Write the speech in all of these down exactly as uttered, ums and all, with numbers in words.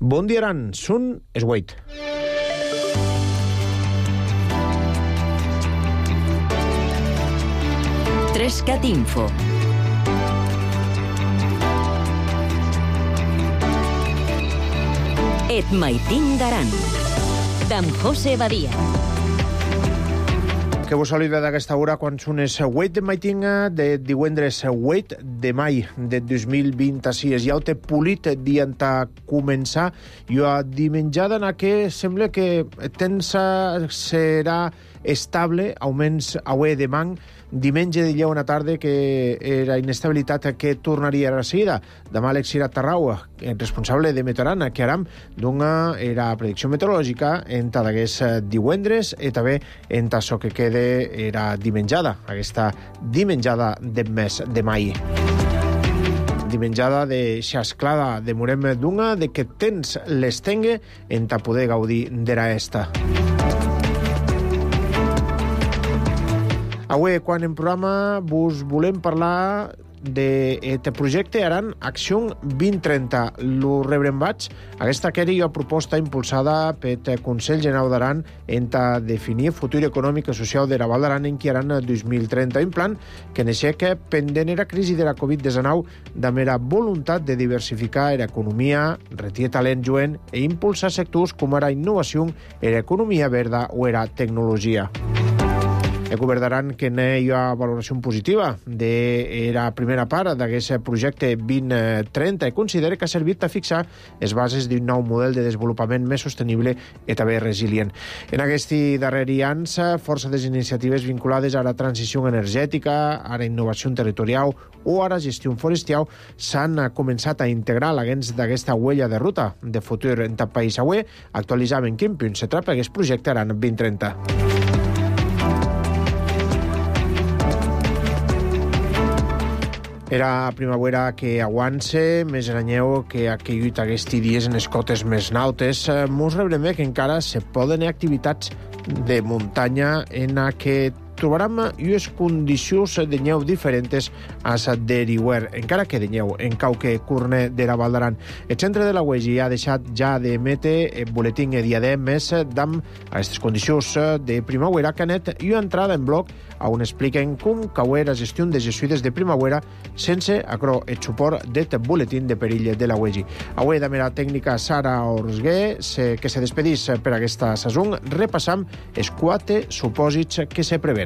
Bon dia, Aran. Són es vuit. Trescat Info. Et maitin d'Aran. D'en José Badia. Que vos saluda d'aquesta hora quan són els vuit de maitinga de divendres vuit de mai de dos mil vint-i-sis. Ja ho té polit dient a començar. Jo a dimenjada en què sembla que temps serà estable, almenys avui demà, diumenge de lleu una tarda que era inestabilitat que tornaria a la seguida. Demà Alex Sirat Tarrau, responsable de Meteorana, que aram d'una era predicció meteorològica en d'aquests divendres i també en això que queda era dimenjada, aquesta dimenjada de mes de mai. Dimenjada de xasclada, demorem d'una, de que tens l'estengue en ta poder gaudir d'era esta. Avui, quan en programa, vos volem parlar d'aquest projecte Aran Acció vint trenta. Lo rebrem vaig. Aquesta que era una proposta impulsada pel Consell General d'Aran en ta definir futur econòmic i social de la Val d'Aran en qui Aran dos mil trenta. Un plan que neixia que pendent la crisi de la covid diecinueve de la voluntat de diversificar l'economia, retirar talent jovent i impulsar sectors com era innovació, l'economia verda o la tecnologia. El govern d'Aran que n'hi ha valoració positiva de la primera part d'aquest projecte vint trenta i considera que ha servit a fixar les bases d'un nou model de desenvolupament més sostenible i també resilient. En aquest darrer anys, força de les iniciatives vinculades a la transició energètica, a la innovació territorial o a la gestió forestal s'han començat a integrar l'agents d'aquesta huella de ruta de futur en tot país. Avui actualitzem en quin punt se tracta aquest projecte Aran vint trenta. Era primavera que aguance, més aranyeu que ha caigut aquests dies en les cotes més nautes. Mos rebrem que encara se poden activitats de muntanya en què trobarem unes condicions de neu diferents a les de l'hivern, encara que de neu en cauque curne de la Val d'Aran. El centre de la U E G I ha deixat ja d'emetre el boletín diadem més d'am a aquestes condicions de primavera que net i una entrada en bloc on expliquen com cau la gestió de jesuïdes de primavera sense acrò el suport del boletín de perill de la U E G I. Avui de la tècnica Sara Orsguer, que se despedís per aquesta saison, repassam els quatre supòsits que se preven.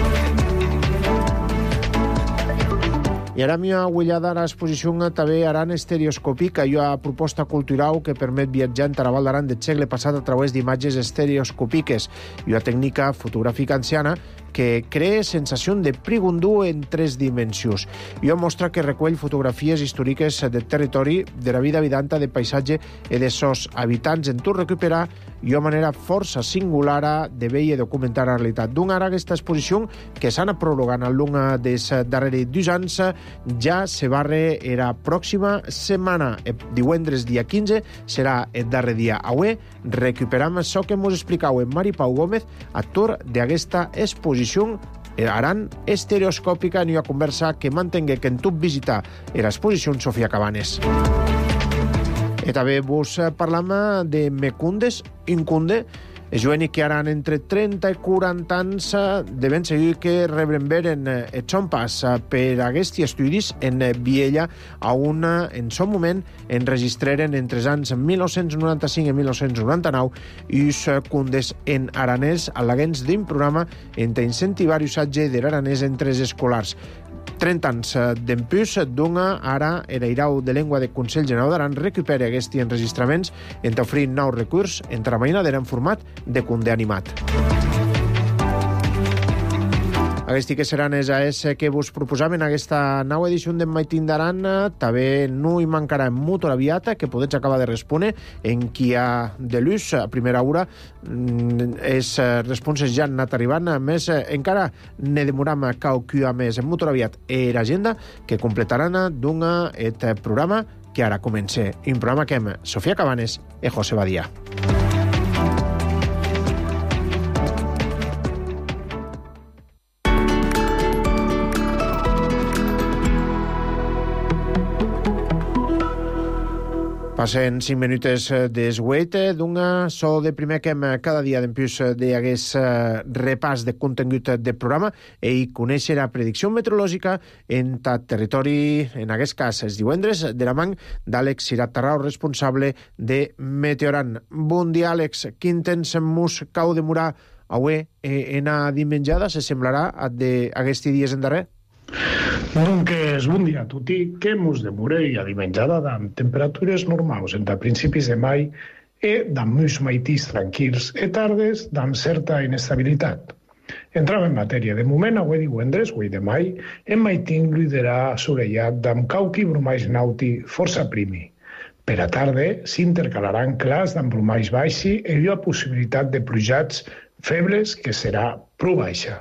I ara m'hi ha guanyada l'exposició també Aran estereoscòpica, una proposta cultural que permet viatjar en la Val d'Aran del segle passat a través d'imatges estereoscòpiques i una tècnica fotogràfica anciana que crea sensació de prigondú en tres dimensions. I una mostra que recull fotografies històriques del territori, de la vida habitanta, de paisatge i de sos habitants en tot recuperar i una manera força singular de veure i documentar la realitat. D'un ara aquesta exposició que s'ha anat prorrogant al long dels darrers dos anys ja se barre la pròxima setmana. El divendres dia quinze serà el darrer dia. Avui recuperam això que ens explicau en Mari Pau Gómez, actor d'aquesta exposició Aran estereoscòpica, en una conversa que mantengué que en tu visitar l'exposició Sofia Cabanes. I també vos parlam de Mecundes Incunde, el jovent que aran entre trenta i quaranta anys de ben seguir que rebremberen el son pas per aquests estudis en Viella, on en son moment enregistraren entre els anys mil nou-cents noranta-cinc i mil nou-cents noranta-nou i us cundes en aranès a l'agents d'un programa en incentivar l'usatge de l'aranès entre els escolars. trenta anys d'empús d'una ara era irau de llengua del Consell General d'Aran recupera aquests enregistraments en t'ofrir nous recurs entre la mainadera en format de cunde animat. Aquests que seran els A S que vos proposam en aquesta nova edició d'en Maitin d'Aran. També no hi mancarà molt aviat, que podets acabar de respondre en qui ha de l'ús a primera hora. Els responses ja han anat arribant, més encara ne demoram qualcuna més en molt aviat era agenda que completaran d'un programa que ara comença. Un programa que hem Sofia Cabanes i José Badia. Passen cinc minutes des huit d'una so de primer que cada dia d'empius d'agués repàs de contingut de programa i conèixer la predicció meteorològica en tot territori, en aquest cas els divendres, de la mà d'Àlex Cirat Tarrau, responsable de Meteoran. Bon dia, Àlex. Quin temps mus cau demorar avui en a dimenjada? Se semblarà a d'aquests dies en darrer? Doncs bon dia a tutti, que mos demorei a dimenjada amb temperatures normals entre principis de mai i amb uns maitís tranquils i tardes amb certa inestabilitat. Entrant en matèria, de moment, avui divendres, avui de mai, en maitín liderà assolellat amb cauqui brumais nauti força primi. Per a tarde s'intercalaran clars amb brumais baixi i hi ha possibilitat de plujats febles que serà prou baixa.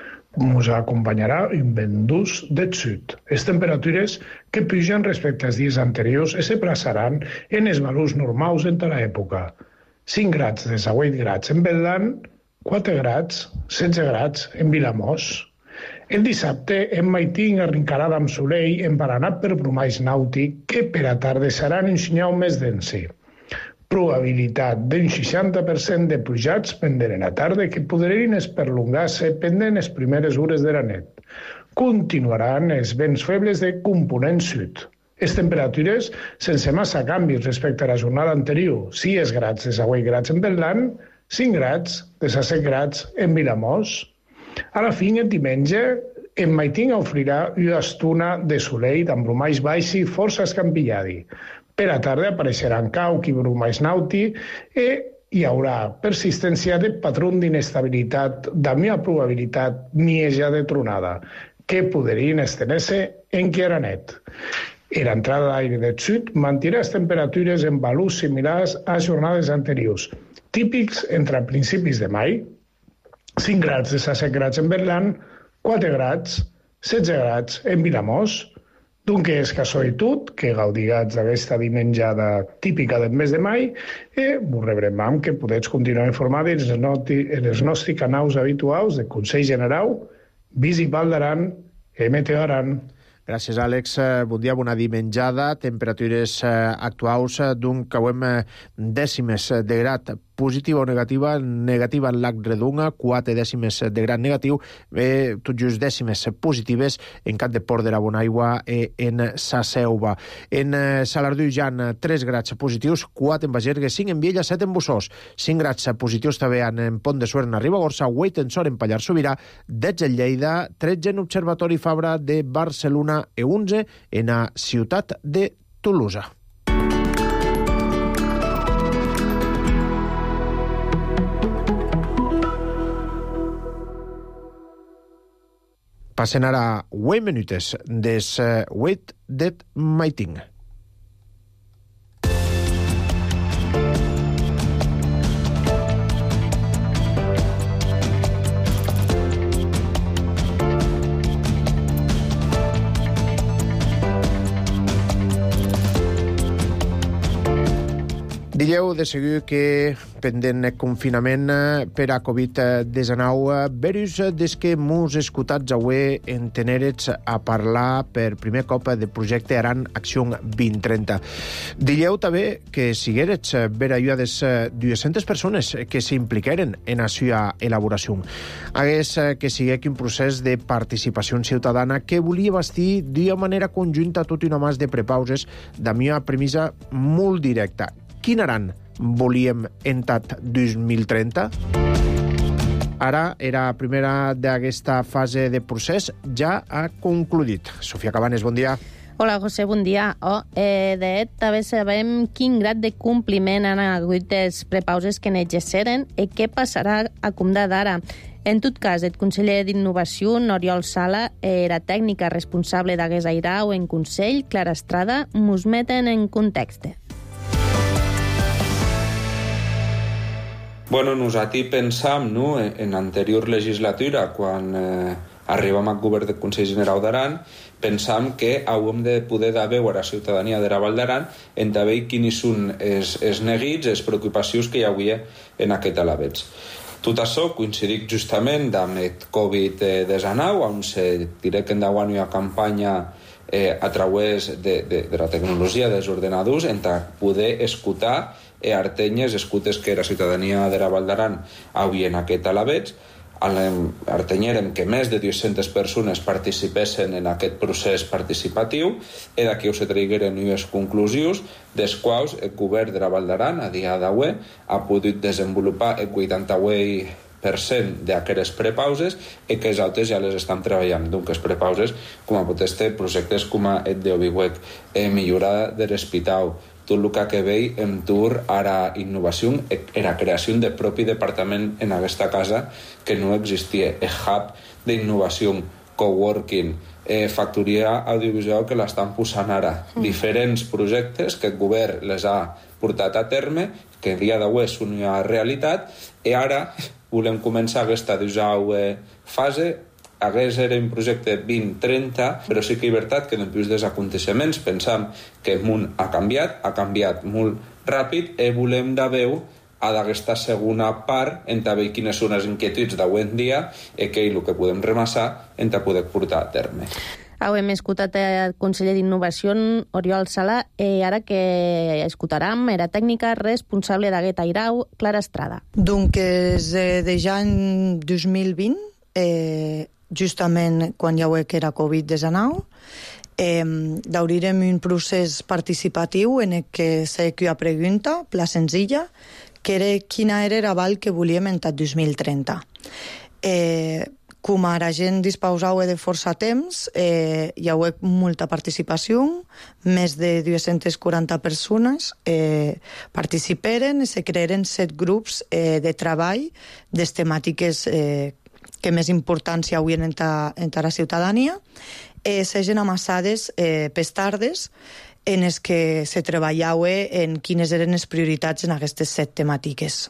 Ens acompanyarà un vent d'ús del sud. Les temperatures que pugen respecte als dies anteriors es plaçaran en els valors normals entre l'època. cinc grads des a vuit grads en Beldan, quatre grads, setze grads en Vilamós. El dissabte, en Maitín arrencarà amb solell emparanat per brumais nàutic que per a tarde seran un senyal més dense. Probabilitat d'un seixanta per cent de plujats pendent en la tarda que podrien esperlongar-se pendent les primeres hores de la nit. Continuaran els vents febles de component sud. Les temperatures sense massa canvis respecte a la jornada anterior. sis grads des a vuit grads en Beldan, cinc grads des a set grads en Vilamós. A la fi, el diumenge, en Maitín ofrirà una estona de solell amb brumais baixi força escampilladi. Per a tarda apareixeran cauqui i brumais nauti i hi haurà persistència de patró d'inestabilitat d'amia probabilitat mieja de tronada, que podrien estendre-se en Quiaranet. L'entrada d'aire del sud mantindrà les temperatures en valors similars a jornades anteriors, típics entre principis de mai, cinc grads des a set grads en Berlan, quatre grads, setze grads en Vilamós. Doncs és casualitat que gaudigats d'aquesta dimenjada típica del mes de mai i vos rebrem amb que podeu continuar informats en els nostres canals habituals de Consell General, Visi Val d'Aran i Meteoran. Gràcies, Àlex. Bon dia, bona dimenjada. Temperatures actuals d'un cauem dècimes de grad positiva o negativa, negativa en Lac Redunga, quatre dècimes de grad negatiu, eh, tot just dècimes positives en Cap de Port de la Bonaigua i en Sa Selva. En eh, Salardú hi ha tres grads positius, quatre en Bagergue, cinc en Viella, set en Bossós, cinc grads positius també en Pont de Suert, en Ribagorça, vuit en Sort, en Pallars Sobirà, dotze en Lleida, tretze en Observatori Fabra de Barcelona i onze en la ciutat de Tolosa. Passen ara vuit minutes des vuit det Maitín. Dilleu de seguir que pendent confinament per a covid diecinou, verus des que mos escutats avui en tenerets a parlar per primer cop del projecte Aran Acció vint trenta. Dilleu també que siguerets ver ayudades dues-centes persones que s'impliqueren en la seva elaboració. Hagués que sigué un procés de participació ciutadana que volia bastir d'una manera conjunta tot i una mas de prepauses d'amia una premissa molt directa. Quin Aran volíem en tot dos mil trenta? Ara, era la primera d'aquesta fase de procés ja ha concluït. Sofia Cabanes, bon dia. Hola, José, bon dia. Oh, eh, de fet, també sabem quin grad de compliment han hagut les prepauses que n'exerceren i què passarà a comptar d'ara. En tot cas, el conseller d'Innovació, Oriol Sala, era tècnica responsable d'Agués Airau en Consell, Clara Estrada, mos meten en context. Bueno, nosaltres pensam, no, en anterior legislatura, quan eh, arribam al govern del Consell General d'Aran, pensam que hauríem de poder dar veu a la ciutadania de la Val d'Aran en també quins són els, els neguits, les preocupacions que hi havia en aquest alabeig. Tot això coincidit justament amb el covid diecinou, on se diré que endavant hi ha campanya eh, a través de, de, de la tecnologia dels ordenadors en poder escutar e artenyes, escutes que la ciutadania de la Val d'Aran havien aquest alabets. Artenyerem que més de dues-centes persones participessin en aquest procés participatiu i d'aquí se traigueren unes conclusions des quals el govern de la Val d'Aran a dia d'avui ha pogut desenvolupar el vuitanta-vuit per cent d'aquestes prepauses i que els altres ja les estan treballant. Donc, les prepauses, com a pot estar projectes com el d'Obihuec, eh, millora de l'hospital, tot el que veig en tur ara innovació i la creació de propi departament en aquesta casa que no existia, el hub d'innovació, coworking, eh, factoria audiovisual que l'estan posant ara. Mm. Diferents projectes que el govern les ha portat a terme, que a dia d'avui és una realitat, i ara volem començar aquesta deusa fase. Hagués era un projecte vint trenta, però sí que és veritat que després dels aconteixements pensam que el món ha canviat, ha canviat molt ràpid i volem de veu a d'aquesta segona part en veure quines són les inquietuds d'avui en dia i què és el que podem remassar en poder portar a terme. Avui hem escoltat el conseller d'Innovació, Oriol Sala, i ara que escoltarem era tècnica responsable d'aquest airau, Clara Estrada. Doncs eh, de ja en dos mil vint, eh, justament quan ja que era covid diecinueve, eh, d'obrirem un procés participatiu en el que se feia una pregunta, la senzilla, que era quina era la val que volíem en dos mil trenta. Eh, com ara gent disposava de força temps, eh, hi ha molta participació, més de dues-centes quaranta persones eh, participaren i se crearen set grups eh, de treball des temàtiques eh, que més importància avui en la ciutadania, eh, segen amassades eh, pes tardes en els que se treballava en quines eren les prioritats en aquestes set temàtiques.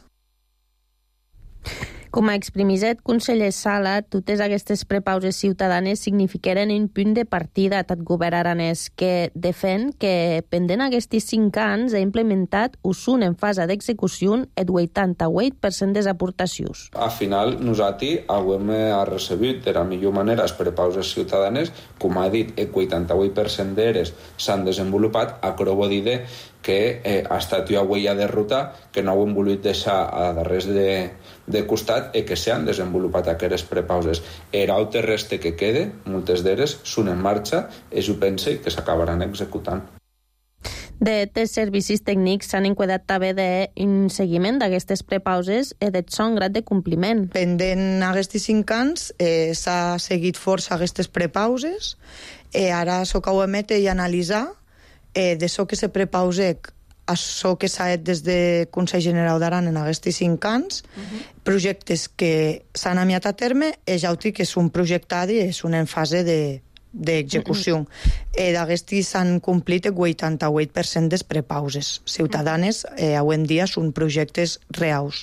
Com a exprimiset conseller Sala, totes aquestes prepauses ciutadanes significaren un punt de partida tot govern aranès que defen que pendent aquests cinc anys ha implementat o són en fase d'execució el vuitanta-vuit per cent de les aportacions. Al final, nosaltres hem recebut de la millor manera les prepauses ciutadanes, com ha dit, el vuitanta-vuit per cent d'elles s'han desenvolupat, a creu dir que eh, ha estat una huella de ruta que no ho hem volut deixar a darrere de, de costat i que s'han desenvolupat aquestes prepauses. El altre reste que queda, moltes d'elles, són en marxa i jo penso que s'acabaran executant. De tres servicis tècnics s'han enquadat també d'un seguiment d'aquestes prepauses i de son grad de compliment. Pendent aquests cinc anys eh, s'ha seguit força aquestes prepauses i ara s'ho que ho emet i analitzar Eh, de so que se prepausec a so que s'ha fet des de Consell General d'Aran en aquests cinc anys, uh-huh. projectes que s'han amiat a terme i ja ho dic que són projectats i són en fase d'execució. Uh-huh. Eh, d'aquestes s'han complit el vuitanta-vuit per cent de prepauses ciutadanes, eh, avui en dia són projectes reals.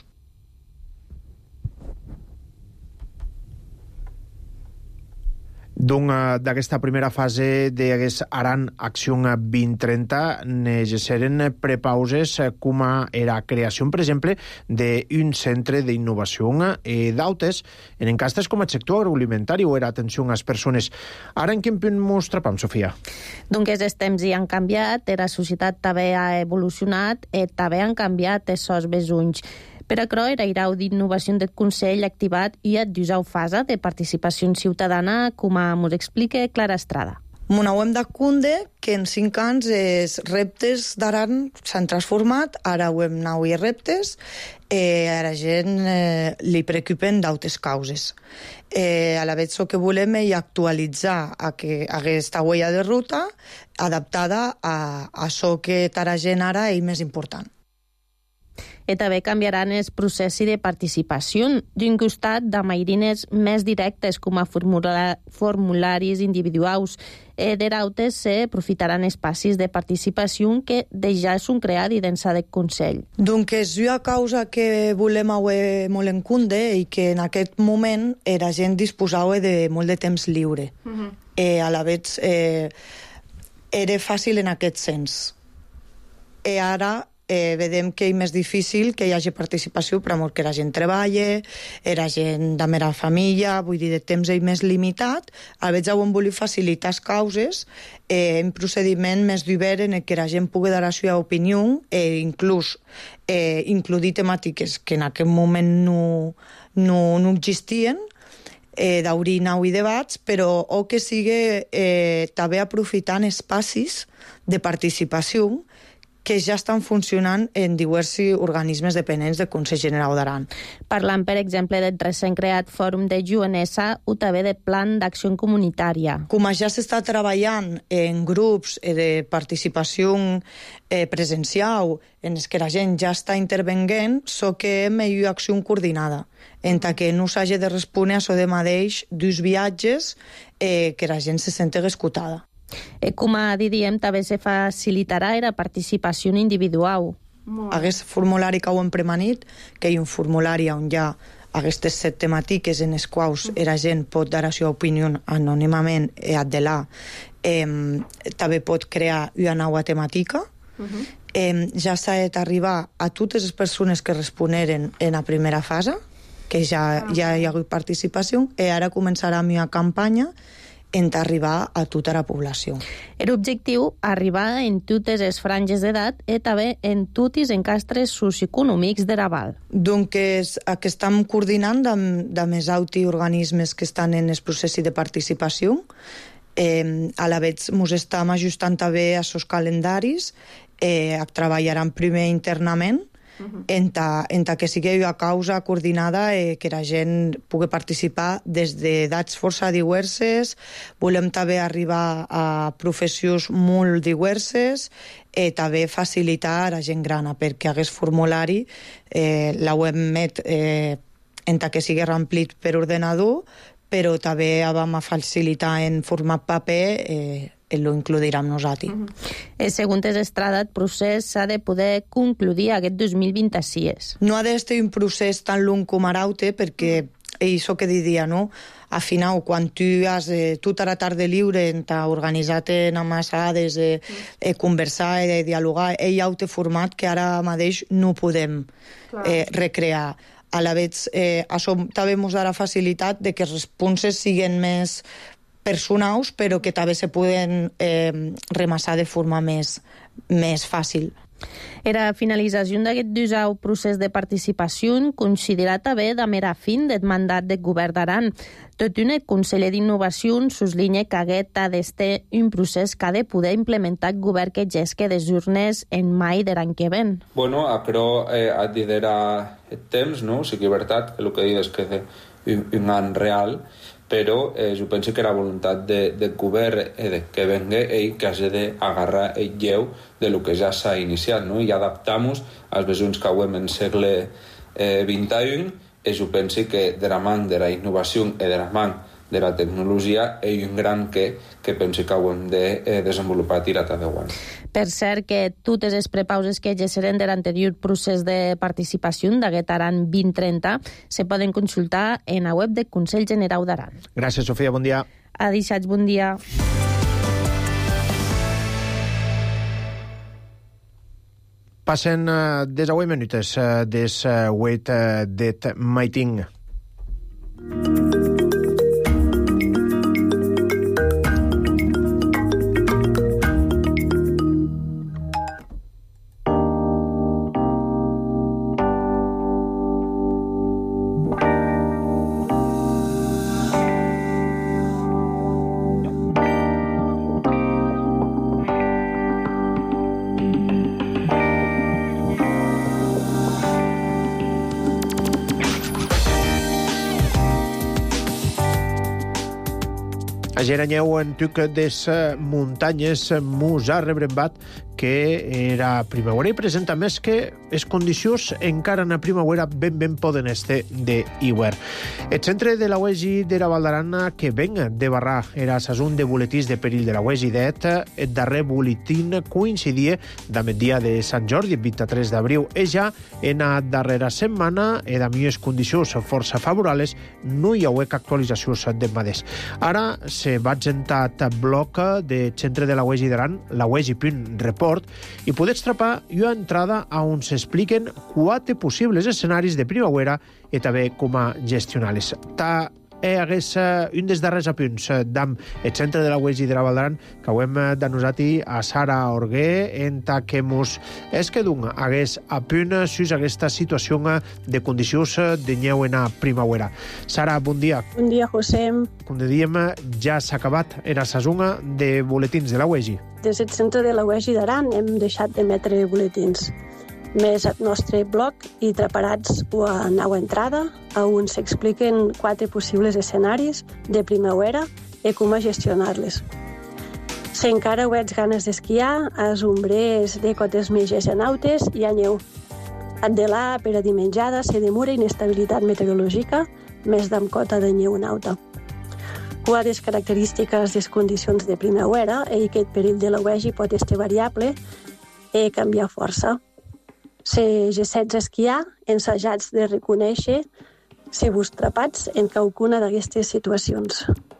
Doncs d'aquesta primera fase d'Agués Aran Acció vint trenta necessaren prepauses com era creació, per exemple, d'un centre d'innovació i d'altres en encastes com el sector agroalimentari o era atenció a les persones. Ara en quin punt ens trapam, Sofia? Doncs els temps hi han canviat, la societat també ha evolucionat i també han canviat els seus besunys. Per a això, era irau d'innovació del Consell activat i a dusau fase de participació ciutadana, com ens explica Clara Estrada. Monauem d'acunde que en cinc anys els reptes d'Aran s'han transformat, ara ho hem nou i reptes, eh, a la gent eh, li preocupen d'altres causes. Eh, a la vegada el que volem és actualitzar aquesta huella de ruta adaptada a això que per a la gent ara és més important. I també canviaran els processos de participació. D'un costat, de mairines més directes, com a formula formularis individuals, i de l'altres s'aprofitaran espais de participació que ja són creats dins del Consell. Donc és una causa que volem avui molt en compte i que en aquest moment la gent disposava de molt de temps lliure. Uh-huh. eh, a la vegada eh, era fàcil en aquest sens. I ara eh, vedem que és més difícil que hi hagi participació, però molt que la gent treballa, era gent de mera família, vull dir, de temps és més limitat, a vegades ho hem volit facilitar les causes, eh, un procediment més d'obert en què la gent pugui dar la seva opinió, eh, inclús eh, incluir temàtiques que en aquell moment no, no, no existien, eh, d'obrir nou i debats, però o que sigui eh, també aprofitant espacis de participació que ja estan funcionant en diversos organismes dependents del Consell Generau d'Aran. Parlant, per exemple, del recent creat Fòrum de U N S, o també de Plan d'Acció Comunitària. Com ja s'està treballant en grups de participació eh, presencial, en els que la gent ja està intervenint, so que millor acció coordinada, en que no s'hagi de respondre a això de mateix dels viatges eh, que la gent se senti escoltada. Eh, com a diríem, també se facilitarà la participació individual. Aquest formulari que ho hem premanit, que hi ha un formulari on hi ha aquestes set temàtiques en les quals la gent pot dar la seva opinió anònimament i adelar, eh, també pot crear una nova temàtica. Uh-huh. eh, ja s'ha d'arribar a totes les persones que responeren en la primera fase, que ja, ja hi ha hagut participació, i ara començarà una campanya en arribar a tota la població. L'objectiu arribar en totes les franges d'edat i també en tots els encastres socioeconòmics de la Val. Doncs que estem coordinant de més altres organismes que estan en el procés de participació. Eh, a la vegada ens estem ajustant també a els calendaris, eh, treballaran primer internament, Uh-huh. en, ta, en ta que sigui una causa coordinada eh, que la gent pugui participar des d'edats força diverses. Volem també arribar a professions molt diverses i també facilitar a la gent grana, perquè aquest formulari eh, la web met eh, en ta que sigui remplit per ordenador, però també vam facilitar en format paper, eh, lo incluirà amb nosaltres. Uh-huh. Segons Estrada, el procés s'ha de poder concluir aquest dos mil vint-i-sis. No ha d'estar un procés tan long com ara, perquè això que diria, no? Al final, quan tu has eh, tota la tarda lliure, t'ha organitzat en amassades, eh, eh, conversar i eh, dialogar, hi ha un format que ara mateix no podem eh, recrear. A la vegada, eh, això també ens darà facilitat de que els responses siguin més personals, però que també se poden eh, remassar de forma més, més fàcil. La finalització d'aquest dusau procés de participació considera també de mera fin del mandat del govern d'Aran. Tot i un conseller d'innovació soslinha que aquest ha d'estar un procés que ha de poder implementar el govern que gesque des urnes en mai de l'any que ven. Bueno, però eh, ha de liderar el temps, no? O sigui, veritat, que el que dius que és un any real, però eh, jo penso que la voluntat de, del govern és de que venga ell que hagi d'agarrar el lleu de lo que ja s'ha iniciat, no? I adaptar-nos als besons que hem en segle eh, vint i u, i jo penso que de la mà de la innovació i de la mà de la tecnologia hi ha un gran que, que penso que hem de eh, desenvolupar tirat a deu anys. Per cert, que totes les prepauses que exerceren de l'anterior procés de participació d'aquest Aran vint trenta se poden consultar en la web del Consell Generau d'Aran. Gràcies, Sofia, bon dia. Adéu, bon dia. Passen uh, des a vuit minutes uh, des uh, vuit uh, det maiting. A Geranyeu, en tuc des muntanyes, mos ha rebrembat que era primavera i presenta més que les condicions encara en la primavera ben ben poden estar d'hivern. El centre de la U E G i de la Val d'Aran que venga de barrar era sasun de boletins de perill de la U E G i d'et, el darrer boletín coincidia amb el dia de Sant Jordi, el vint-i-tres d'abril, i ja en la darrera setmana, i amb unes condicions força favorables, no hi ha actualitzacions de maders. Ara se va presentar bloc de centre de la U E G d'Aran, la U E G punt report, fort i podets trapar una entrada on s'expliquen quatre possibles escenaris de primavera i també com a gestionar-les. Ta eh, hagués uh, un dels darrers apunts uh, d'am el centre de la U E G de la Val d'Aran que ho hem denosat a Sara Orguer en ta que mos és que d'un hagués apunt sus aquesta situació de condicions de neu en a primavera. Sara, bon dia. Bon dia, José. Com dèiem, ja s'ha acabat era sesonga de boletins de la U E G. Des del centre de la U E G d'Aran hem deixat d'emetre boletins. Més al nostre blog i preparats a nova entrada, on s'expliquen quatre possibles escenaris de primavera i com a gestionar-les. Si encara ho ets ganes d'esquiar, als ombrers de cotes meges en autes hi ha neu. Addelà, per a dimenjada, se demora inestabilitat meteorològica, més d'amb cota de neu en auta. Qua des característiques des condicions de primavera i aquest perill de la U E G pot estar variable i canviar força. Se gessets a esquiar, ensajats de reconèixer si vos trapats en qualcuna d'aquestes situacions.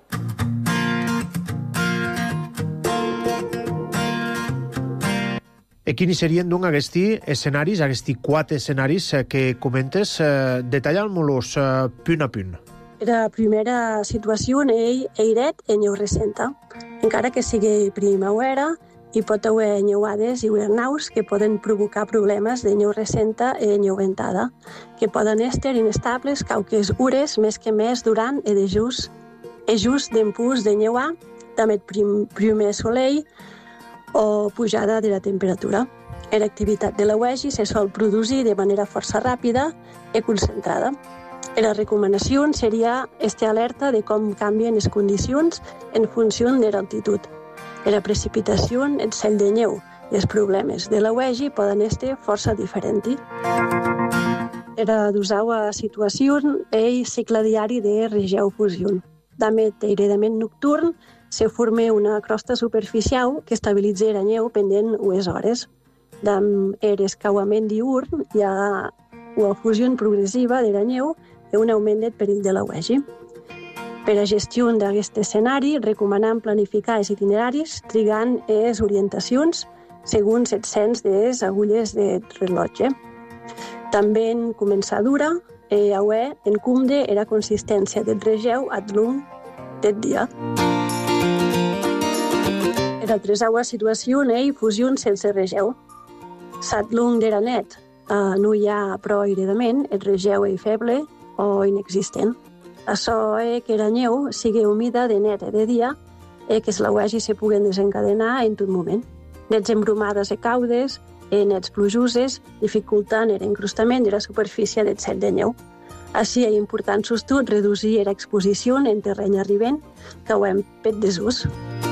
E quins serien, doncs, aquests escenaris, aquests quatre escenaris que comentes, eh, detallant-los eh, punt a punt? La primera situació és airet en neu recenta. Encara que sigui primavera, hi pot haver neuades hivernaus que poden provocar problemes de neu recenta i neu ventada, que poden estar inestables qualques hores més que més durant i de just, i just d'impuls de neuar, també prim, primer soleil o pujada de la temperatura. L'activitat de la U E G se sol produir de manera força ràpida i concentrada. La recomanació seria estar alerta de com canvien les condicions en funció de l'altitud. La precipitació, el cel de neu i els problemes de la U E G poden estar força diferents. La d'usar situació és cicle diari de regeu-fusió. D'amet airedament nocturn se forma una crosta superficial que estabilitza la neu pendent unes hores. Amb l'escauament diurn hi ha una fusió progressiva de la neu i un augment del perill de la U E G. Per a gestió d'aquest escenari, recomanem planificar els itineraris trigant les orientacions segons els cens de les agulles de rellotge. També en començadura, hi ha en compte la consistència del regeu ad lung del dia. La tercera situació és fusió sense regeu. S'ad lung de la net no hi ha prou airedament, el regeu és feble o inexistent. Això és que la neu sigui humida de net i de dia i que la U E G se puguen desencadenar en tot moment. Nets embrumades i caudes i nets plujoses dificultant l'encrustament de la superfície del cel de neu. Així és important sostot reduir l'exposició en terreny arribent que ho hem fet desús.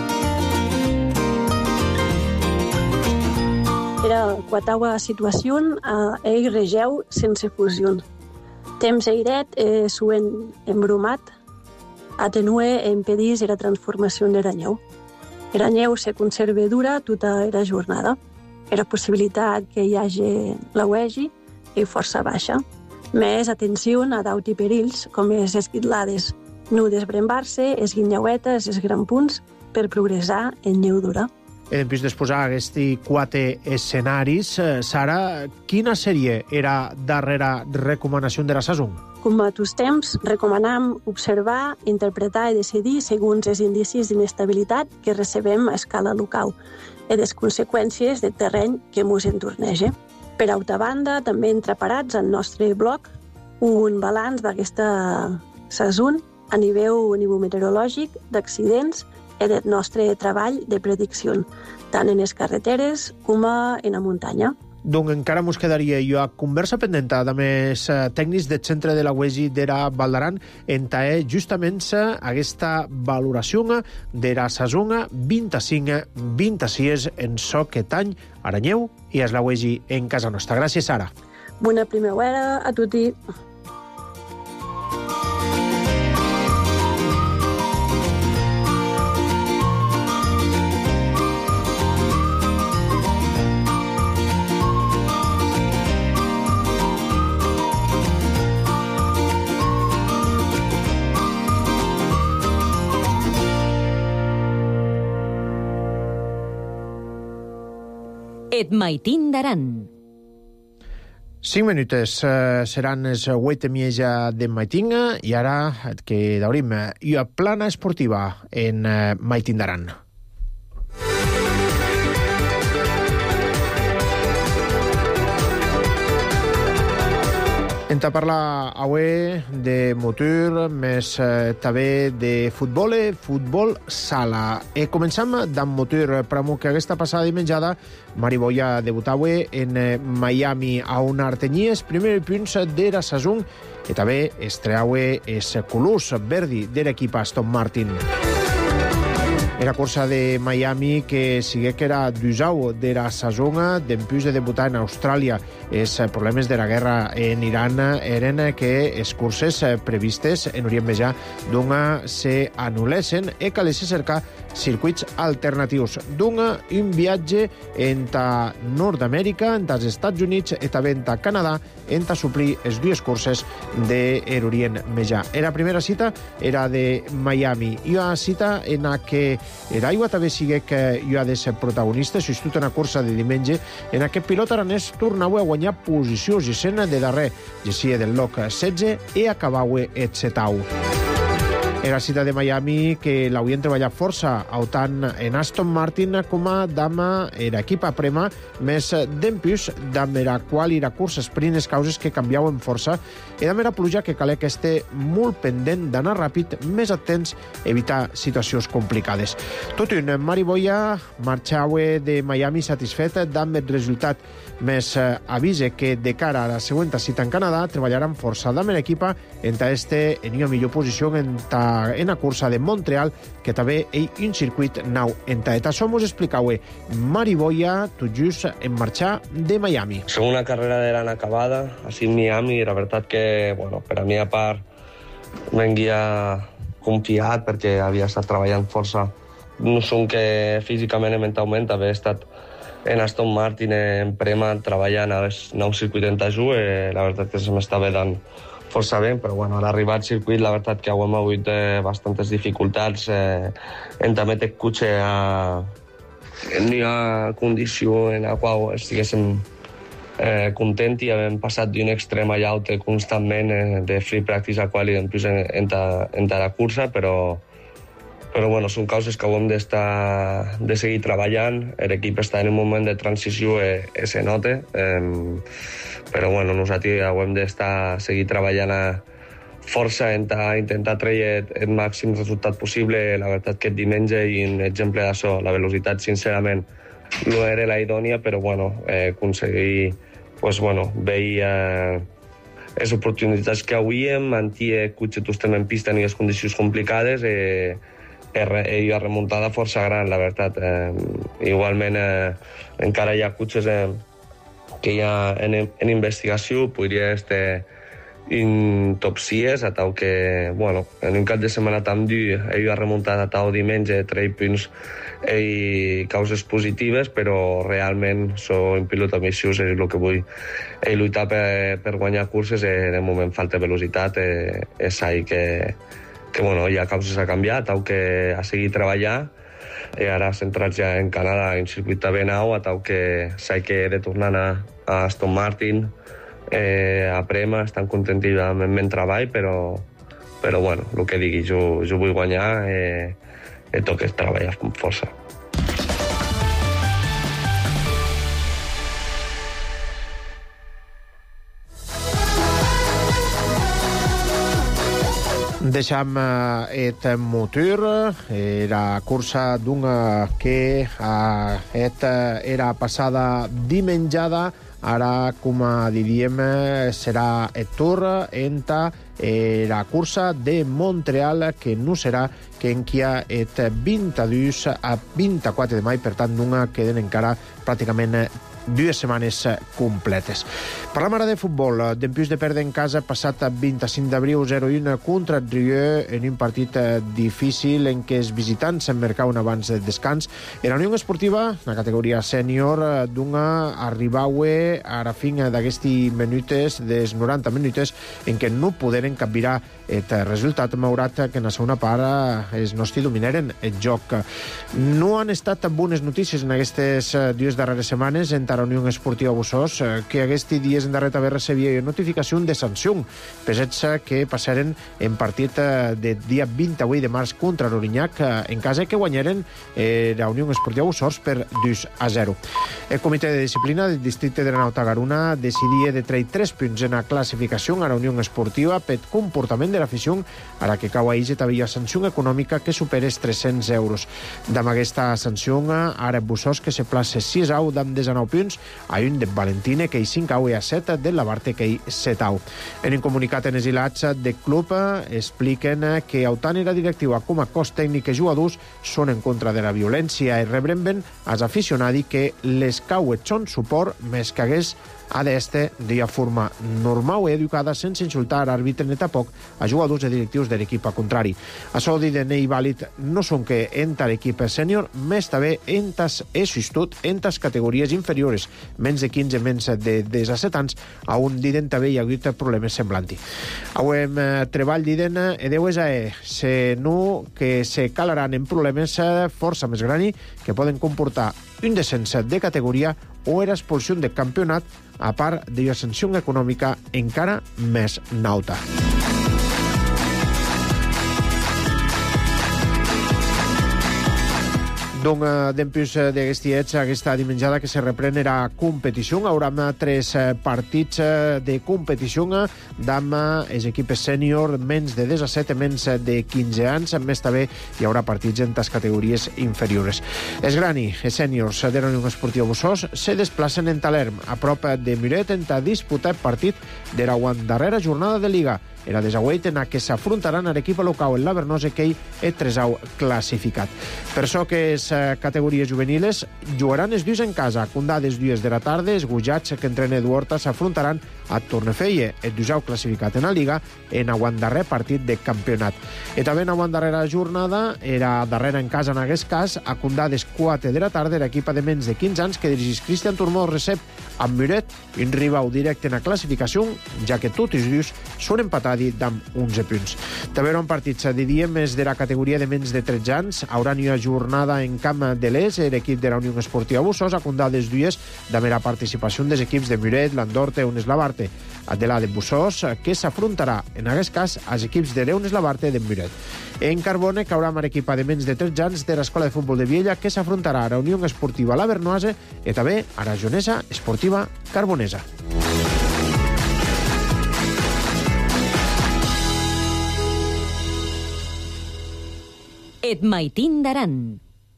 La quarta situació és regeu sense fusió. Temps airet i suent embrumat atenua i impedís la transformació de la neu. La neu se conserva dura tota la jornada. La possibilitat que hi hagi la U E G és força baixa. Més atenció a d'auti perills com les esquitlades, no desbrembar-se, les guinyauetes, els grampunts per progressar en neu dura. En plus d'exposar aquests quatre escenaris, Sara, quina seria la darrera recomanació de la saison? Com a tots temps, recomanem observar, interpretar i decidir segons els indicis d'inestabilitat que recebem a escala local i les conseqüències del terreny que ens entorneja. Per altra banda, també hem preparat al nostre blog un balanç d'aquesta saison a nivell meteorològic, d'accidents i del nostre treball de predicció, tant en les carreteres com en la muntanya. Donc encara mos quedaria jo a conversa pendent amb els tècnics del centre de la U E G de la Val d'Aran en taer justament aquesta valoració de la saison vint-i-cinc vint-i-sis en so aquest any a Aranyeu i a la U E G en casa nostra. Gràcies, Sara. Bona primavera a tutti. Et maitin d'aran. Cinc minutes eh, seran les vuit i mitja de maitin i ara que d'obrim i a plana esportiva en eh, maitin d'aran. Hem de parlar avui de motor, més eh, també de futbol, futbol sala. E començam d'en motor, però que aquesta passada dimenjada Mari Boya debutava en eh, Miami a on artenia els primers punts d'era saison i també estreava els colors verdi de l'equip Aston Martin. Era cursa de Miami que sigué que era d'usau de la saison d'empús de debutar en Austràlia. Els problemes de la guerra en Iran eren que les curses previstes en Orient Mitjà d'una se anul·lessen i calés cercar circuits alternatius. D'una, un viatge entre Nord-Amèrica, entre els Estats Units i també entre Canadà, entre suplir les dues curses de l'Orient Mitjà. La primera cita era de Miami i una cita en la que l'aigua també sigue que hi ha de ser protagonista, substitut una cursa de diumenge en aquest pilot aranès tornava a guanyar posició sisena de darrer, gessia del loc setze i acabava el setau. Era la cita de Miami que l'havien treballat força, tant en Aston Martin com a dama l'equip Aprema, més d'empús d'amb la qual era cursa sprint les causes que canviaven força i d'amb la pluja que calé que esté molt pendent d'anar ràpid, més atents, evitar situacions complicades. Tot un, Mari Boya marxava de Miami satisfet d'amb el resultat, més avise que de cara a la següent cita en Canadà treballaran força d'amb l'equip entre este en una millor posició en la cursa de Montreal, que també hi ha un circuit nou. Entre això mos explicava Mari Boya, tot just en marxar de Miami. Segona carrera de l'any acabada, així en Miami, la veritat que, bueno, per a mi a part, vengia confiat perquè havia estat treballant força. No som que físicament i mentalment havia estat en Aston Martin, en Prema, treballant al nou circuit en Tajú, i la veritat que se m'estava dant força bé, però bueno, a l'arribar al circuit la veritat que hem hagut eh, bastantes dificultats. Eh, en també té cotxe a, en una condició en la qual estiguéssim eh, contents i hem passat d'un extrem a l'altre constantment eh, de free practice a quali després entre, entre la cursa, però però bueno, són causes que hem d'estar de seguir treballant. L'equip està en un moment de transició i, i se nota, eh, però bueno, nosaltres hem d'estar seguir treballant a força en intentar treure el màxim resultat possible. La veritat que diumenge i un exemple d'això, la velocitat sincerament no era la idònia, però bueno, eh, aconseguir pues, bueno, veure eh, les oportunitats que hauríem, mantir el cotxe estem en pista en les condicions complicades i i una remuntada força gran, la veritat. Eh, igualment, eh, encara hi ha cotxes eh, que hi ha en, en investigació, podria estar en top sis, a tal que, bueno, en un cap de setmana tan dur, hi ha remuntat a tal diumenge, tres punts i causes positives, però realment soc un pilot ambiciós, és el que vull i lluitar per, per guanyar curses, i de moment falta velocitat, i, és ahí que que bueno, hi ha causes a canviar, tal que a seguir treballar, i ara centrats ja en Canadà, en circuit ben nou, a tal que sé que he de tornar a, a Aston Martin, eh, a Prema, estan contents amb el meu treball, però, però bueno, el que digui, jo, jo vull guanyar i eh, eh, toca treballar amb força. Deixam et motor, la cursa d'una que et era passada dimenjada, ara, com diríem, serà el tour entre la cursa de Montreal, que no serà que en qui ha et vint-i-dos a vint-i-quatre de maig, per tant, d'una queden encara pràcticament dues setmanes completes. Parlam ara de futbol. D'empús de perdre en casa passat vint-i-cinc d'abril zero a un contra el Rieu en un partit difícil en què els visitants s'emmercaven abans del descans. En la Unió Esportiva, la categoria sènior, d'una arribava a la fin d'aquestes minutes, des noranta minutes, en què no poderen capgirar el resultat, malgrat que en la segona part els nostres dominaren el joc. No han estat bones notícies en aquestes dues darreres setmanes, en a la Unió Esportiva Bussos que aquests dies en darrere haver recebia notificació de sanció, pesets que passaren en partit de dia vint-i-vuit de març contra l'Orinyac en casa que guanyaren la Unió Esportiva Bussos per dos a zero. El comitè de disciplina del districte de la Nauta Garuna decidia de treure tres punts en la classificació a la Unió Esportiva per comportament de l'afició a la que cau a Ige havia sanció econòmica que supera els tres-cents euros. D'amb aquesta sanció, ara Bussos que se plaça sis au d'amb desenou punts, a un de Valentine que hi cinc au i a set de la Barte que hi set au. En un comunicat en esilats de club expliquen que autant era directiva com a cos tècnic i jugadors són en contra de la violència i rebremben als aficionats que les caues són suport més que hagués ha d'este de forma normal i educada sense insultar àrbitre ni tampoc a jugadors i directius de l'equip contrari. Això dit de nei vàlid no són que entra l'equip sènior, més també entas assistit entas categories inferiors, menys de quinze, menys de disset anys, a un diden també hi ha hagut problemes semblanti. Avem treball diden e deu és a e, se no que se calaran en problemes força més grani que poden comportar un descens de categoria o era expulsió de campionat, a part de la sanció econòmica encara més nauta. Donc, d'empús d'aquest dies, aquesta dimenjada que se reprenerà competició. Haurà tres partits de competició d'amb els equips sènior, menys de disset, menys de quinze anys. Més també hi haurà partits en les categories inferiors. Els grani, els sèniors de la Unió Esportiva Bussos, se desplacen en Talerm, a prop de Muret, en disputar partit de la darrera jornada de Liga. Era desauet en què s'afrontaran a l'equip local en l'Avernós que hi és tresau classificat. Per això que les categories juveniles jugaran els dies en casa. Condades dues de la tarda, els gujats que entrenen Edu Horta s'afrontaran a Tornefeie, el dusau classificat en la Liga, en aguant darrer partit de campionat. I també en aguant darrera jornada, era darrera en casa en aquest cas, a Condades quatre de la tarda, l'equip de menys de quinze anys que dirigís Cristian Turmó recep amb Muret, un rival directe en la classificació, ja que tots els dies són empatats d'amb onze punts. També hi haurà partits de dia més de la categoria de menys de tretze anys. Haurà una jornada en camp de l'Es, l'equip de la Unió Esportiva Bussos, a comptar dels dies de la participació dels equips de Muret, l'Andorte, Unes Labarte, de la de Bussos, que s'afrontarà, en aquest cas, als equips de l'Eunes Labarte de Muret. En Carbone caurà amb l'equip de menys de tretze anys de l'Escola de Futbol de Viella, que s'afrontarà a la Unió Esportiva Lavernoise i també a la Jonesa Esportiva Carbonesa. Et maitin d'Aran.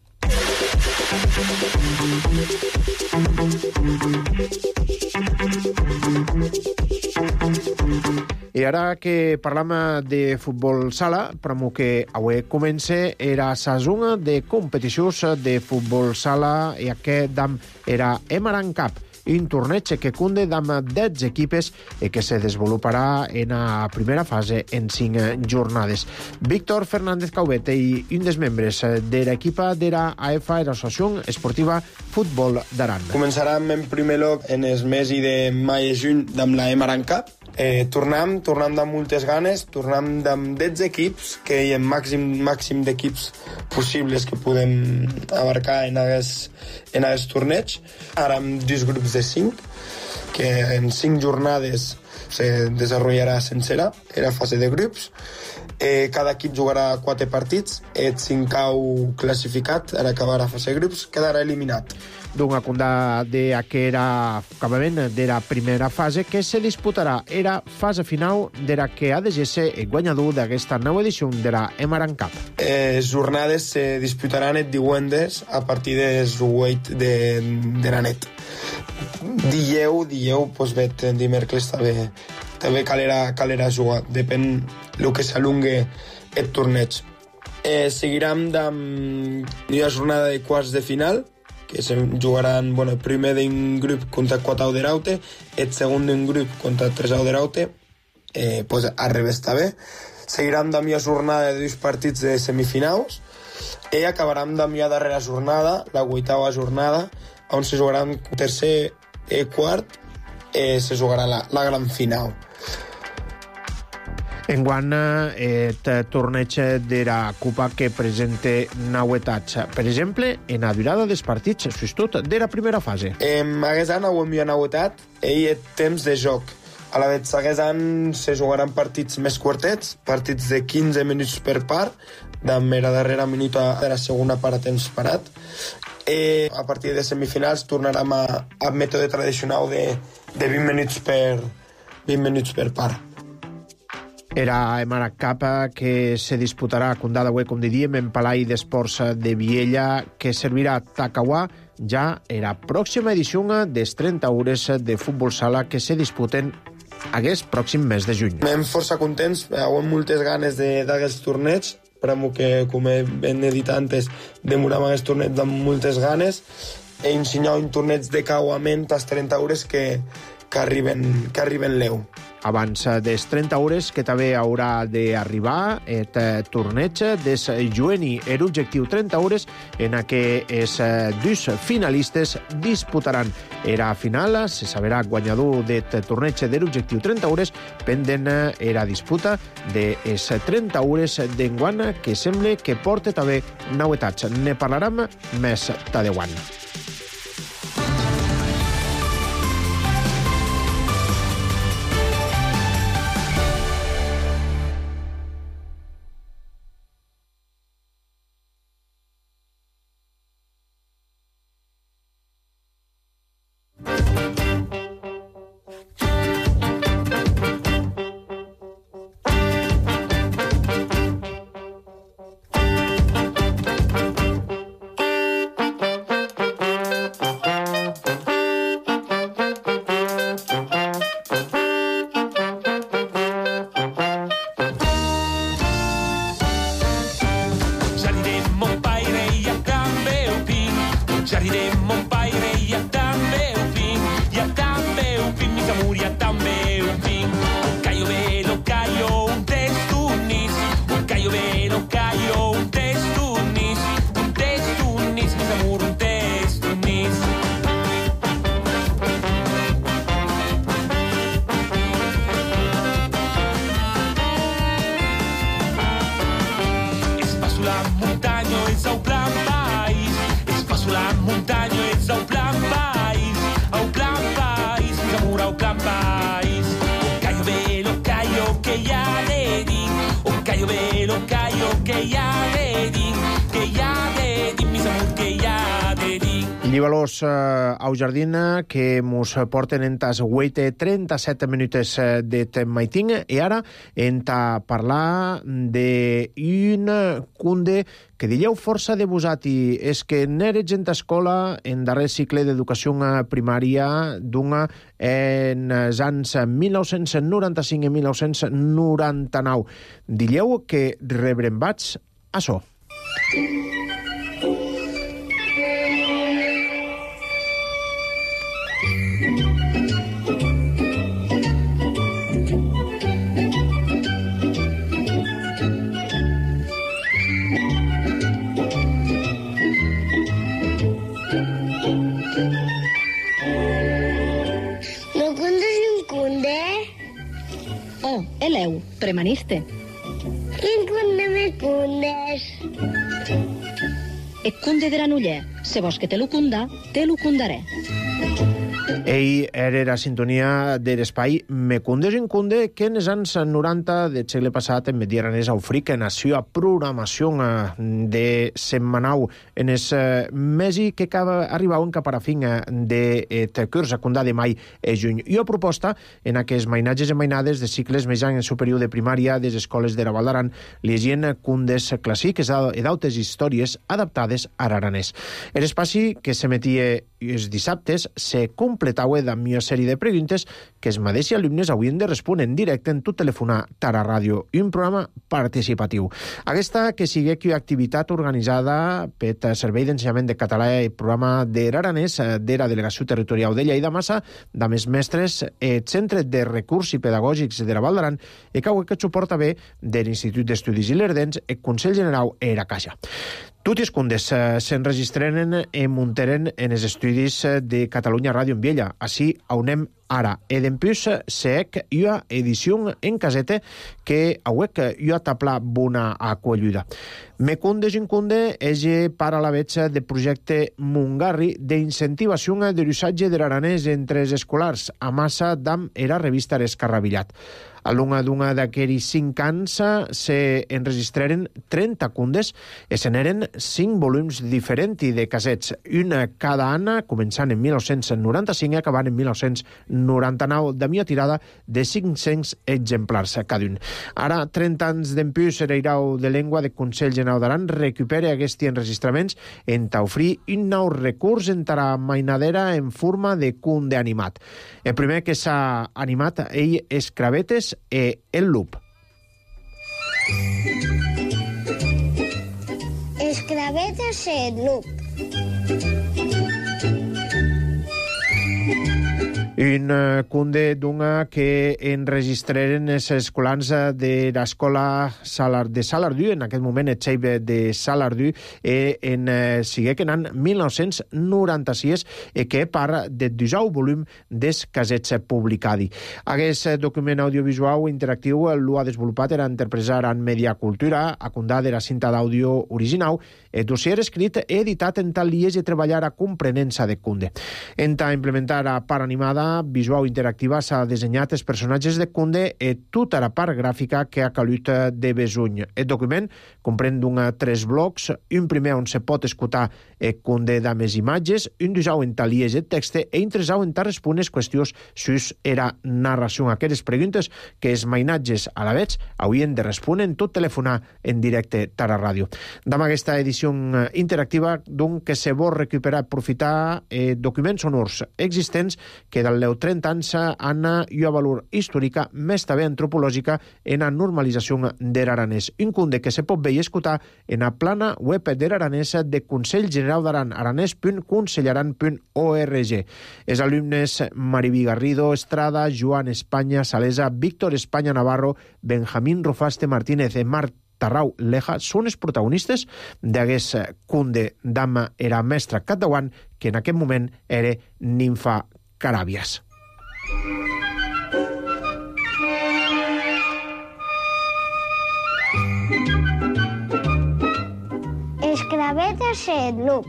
I ara que parlam de futbol sala, però que avui comença era la zona de competicions de futbol sala i aquest dam era Emaran Cup, un torneig que conde d'amb deu equipes i que se desenvoluparà en la primera fase en cinc jornades. Víctor Fernández Caubet i un dels membres de l'equip de la A F A, l'Associació Esportiva Futbol d'Aran. Començarem en primer lloc en els mesos de maig i juny amb la Emaran Cup. Eh, tornem, tornem amb moltes ganes, tornem amb deu equips, que hi ha màxim, màxim d'equips possibles que podem abarcar en aquest, en aquest torneig. Ara amb dos grups de cinc, que en cinc jornades se desenvoluparà sencera, era fase de grups. Eh, cada equip jugarà quatre partits, el cinquè classificat, ara acabar la fase de grups, quedarà eliminat. D'una conda d'aquera acabament de la primera fase que se disputarà era fase final de la que ha de ser el guanyador d'aquesta nova edició de la Emaran Cup. Les eh, jornades se disputaran el divendres a partir de les vuit de, de la nit. Dijeu, dijeu, doncs bé, dimecres també, també calera, calera jugar, depèn del que s'alungue el torneig. Eh, seguirem amb una jornada de quarts de final, que se jugaran, bueno, el primer d'un grup contra quatre de Raute, el segon d'un grup contra tres de Raute, eh, pues al revés també. Seguirem amb la jornada de dos partits de semifinals i acabarem amb la darrera jornada, la vuitava jornada, on se jugaran tercer i quart, eh, se jugarà la, la gran final. Enguan, et torneig de la Copa que presenta novetats. Per exemple, en la durada dels partits, sobretot de la primera fase. En aquest any ho hem vist novetat, i el temps de joc. A la vegada, aquest any se jugaran partits més curtets, partits de quinze minuts per part, de la darrera minuta de la segona part a temps parat. I a partir de semifinals tornarem a, a mètode tradicional de, de vint minuts per, vint minuts per part. Era Emara Capa que se disputarà a Condada Güell, com diríem, en Palai d'Esports de Viella, que servirà a Takawà ja era pròxima edició dels trenta hores de futbol sala que se disputen aquest pròxim mes de juny. Estem força contents, hem moltes ganes d'aquests torneigs, esperem que, com hem dit antes, demorem aquest torneig amb moltes ganes i ensenyar un torneig de cauament als trenta hores que, que arriben, que arriben l'eu. Abans dels trenta hores que també haurà d'arribar el torneig des jueni. L'objectiu trenta hores en què els dos finalistes disputaran. Era final, se sabrà guanyador del torneig de l'objectiu trenta hores, pendent era disputa de les trenta hores d'enguany, que sembla que porta també novetats. Ne parlarem més tardeuant. Llibalós eh, au Jardina, que mos porten en tas huit trenta-set minuts de maiting, i ara en ta parlar d'un cunde que dieu força de vosati, és que n'eres en ta escola en darrer cicle d'educació primària d'una en els anys mil nou-cents noranta-cinc i mil nou-cents noranta-nou. Dieu que rebrembats açò. Eleu, premaniste. Quin cunde me cundes? El cunde de Granoller. Se vos que te lo cunda, te lo cundaré. Ei era la sintonia de l'espai Me Cundes en Cunde, que en els anys noranta del segle passat en Media Aranès Aufric nació a programació de setmanau en els mesos que arribaven cap a la fin de curs secundari de mai i juny. I a proposta en aquests mainatges i mainades de cicles més en superior de primària des escoles de la Val d'Aran llegien cundes clàssics i d'altres històries adaptades a l'aranès. L'espai que s'emetia els dissabtes se completava amb una sèrie de preguntes que els mateixos alumnes haurien de respondre en directe en tot telefonar Tara Ràdio, i un programa participatiu. Aquesta que sigui una activitat organitzada per Servei d'Ensenyament de Català i programa de l'Aranès de la Delegació Territorial de Lleida Massa, amb els mestres el Centre de Recursos Pedagògics de la Val d'Aran i que que suporta bé de l'Institut d'Estudis Ilerdencs, el Consell General i la Caixa. Tots els cundes s'enregistrenen i munteren en els estudis de Catalunya Ràdio en Viella. Així aunem ara. E dempús sec ua edición en casete que auec ua tapla bona acolluda. Me cunde gincunde ege para la vetja de projecte Mungarri d'incentivació de l'usatge de l'aranès entre els escolars a massa d'am era revista Escarrabillat. A longa d'una d'aquests cinc anys se enregistraren trenta cundes i se n'eren cinc volums diferents de casets, un cada any, començant en mil nou-cents noranta-cinc i acabant en mil nou-cents noranta-nou, de mia tirada de cinc-cents exemplars cada un. Ara, trenta anys d'empús, l'Eirau de Llengua de Consell General d'Aran recupera aquests enregistraments en t'ofrir un nou recurs en la mainadera en forma de cunde animat. El primer que s'ha animat ell és Cravetes e el Lup. Escravetes e el Lup. Un cunde d'una que enregistraren els escolans de l'escola Salar, de Salardú, en aquest moment el xeip de Salardú, eh, en eh, sigue que en mil nou-cents noranta-sis i que part de disset volum des casets publicadi. Aquest document audiovisual interactiu l'ha desenvolupat era interpretar en Media Cultura, a condar de la cinta d'àudio original, el dossier escrit i editat en tal lies i treballar a comprenença de cunde. En ta implementar a part animada visual interactiva s'ha dissenyat els personatges de cunde i tota la part gràfica que ha calut de besuny. El document comprèn d'una tres blocs, un primer on se pot escoltar el cunde d'ames imatges, un dusau en talies de texte i un tresau en ta respones qüestions sus era narració. Aquelles preguntes que els mainatges a la veig haurien de respondre en tot telefonar en directe a la ràdio. Amb aquesta edició interactiva, doncs, que se vol recuperar i aprofitar eh, documents sonors existents que del leu trenta anys han una valor històrica, més també antropològica, en la normalització de l'aranès. Un cunde que se pot veure i escoltar en la plana web de l'aranès de Consell General d'Aran, aranès punt consellaran punt org. Els alumnes Mariví Garrido, Estrada, Joan Espanya, Salesa, Víctor Espanya Navarro, Benjamín Rofaste Martínez i Marc Tarrau Leja són els protagonistes d'aquest cunde d'ama era mestra Catauan, que en aquest moment era Ninfa Caràbias. Escravetes e el Lup.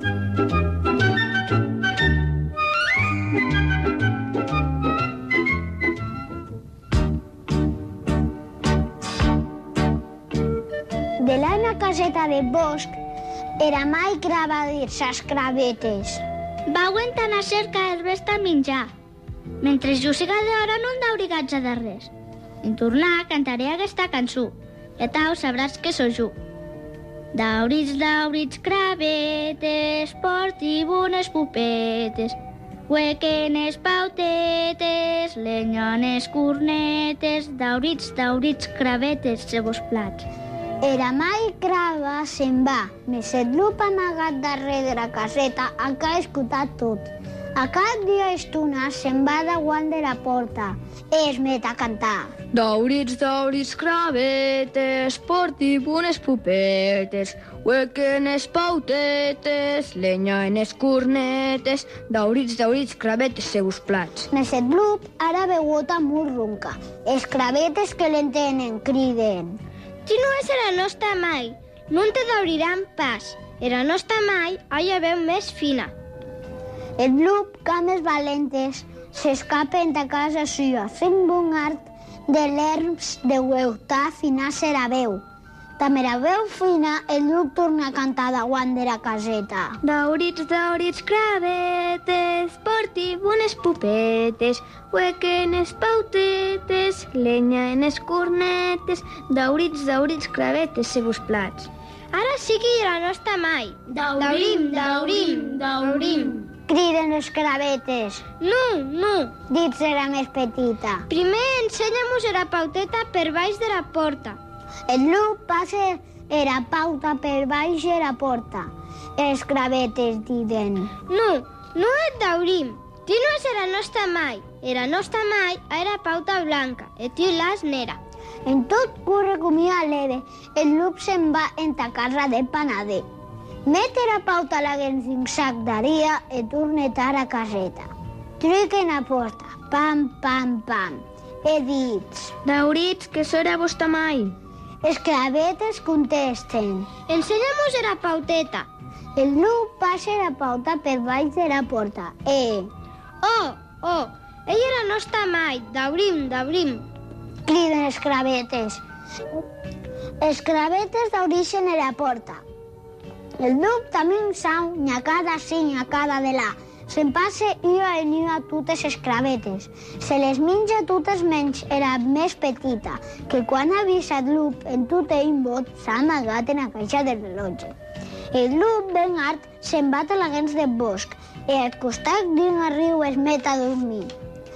De l'ana caseta de bosc era mai grava dir ses cravetes. Va aguantar a cerca herbesta menjar. Mentre jo siga d'hora no em daurigatge de res. En tornar cantaré aquesta cançó. I tau sabràs que sóc jo. Daurits, daurits, cravetes, porti bones pupetes, huequenes pautetes, lenyones cornetes, daurits, daurits, cravetes, segons plats. Era mai crava se'n va, més el Lup amagat darrere de la caseta, acá escoltat tot. A cap dia estona se'n va davant de la porta i es met a cantar. Daurits, daurits, cravetes, porti bones pupetes, huequenes pautetes, lenya en les cornetes, daurits, daurits, cravetes, seus plats. Més el Lup ara begut molt ronca. Els cravetes que l'entenen criden. Si no és la nostra mai, no te daurirà pas. Era nostra mai, ella veu més fina. El Lup, cames valentes, s'escapen de casa suya, fent bon art de l'herbs de hueutar fina ser a veu. També la veu fina, el Lup torna a cantar davant de la caseta. Daurits, daurits, cravetes, porti bones pupetes, huequenes pautetes, lenya en les cornetes, daurits, daurits, cravetes, segons plats. Ara sí que hi ha la nostra mai. Daurim, daurim, daurim. Criden els cravetes. No, no. Dits era més petita. Primer ensenya-nos la pauteta per baix de la porta. El Lup passa la pauta per baix de la porta. Els cravetes diuen. No, no et daurim. Tu no és la nostra mai. La nostra mai era pauta blanca i tu l'has nera. En tot corre com i alegre, el Lup se'n va en ta casa de panader. Mete la pauta a la guinsac d'aria i torna a la caseta. truquen a porta. Pam, pam, pam. Edits. Daurits, que serà vostra mai? Esclavetes contesten. Ensenya-mos la pauteta. El Lup passa la pauta per baix de la porta. Eh. Oh, oh, ella era nostra mai. Daurim, daurim. Criden els cravetes. Els cravetes d'aurixen a la porta. El Lup també sau, nyacada sí, nyacada de la. Se'n passa iva en iva totes les cravetes. Se les menja totes menys era més petita, que quan ha vist el Lup en tot ell bot s'ha amagat en la caixa del rellotge. El Lup, ben hart, se'n va a la gens del bosc i al costat d'un riu es met a dormir.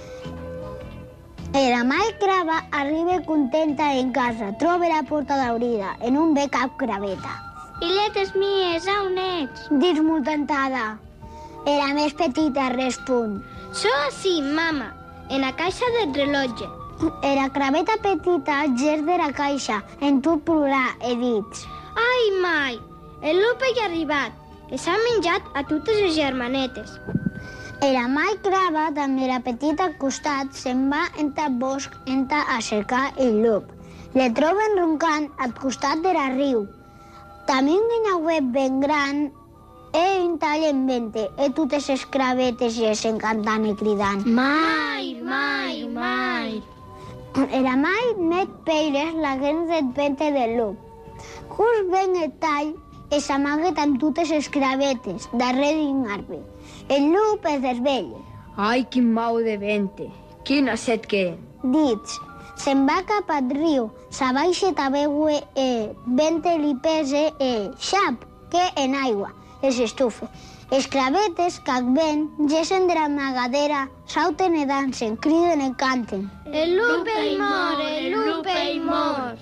La mai crava arriba contenta en casa, troba la porta d'obrida, en un ve cap craveta. Illetes mies, on ets? Dins molt tentada. Era més petita, respon. So així, mama, en la caixa del rellotge. Era craveta petita, gest de la caixa, en tot plorar, he dit. Ai, mai, el Lup hi ha arribat, que s'ha menjat a totes les germanetes. Era mai crava, també la petita al costat, se'n va entre el bosc, entra a cercar el Lup. Le troben roncant al costat de la riu. També un guinyauet ben gran, e un tall en vente, e totes les cravetes i es encantant i cridant. Mai, mai, mai. Era mai met peires la gens del vente del Lup. Just ven el tall i s'amaguet amb totes les cravetes, darrere d'un arbre. El Lup es desvella. Ai, quin mau de vente. Quina set que... Dits, se'n va cap al riu, s'abaixa a veure e vente li pese e xap, que en aigua, es estufa. Els cravetes, que ven, gesen de la magadera, sauten i dansen, criden i canten. El Lup ell mor, el Lup ell mor.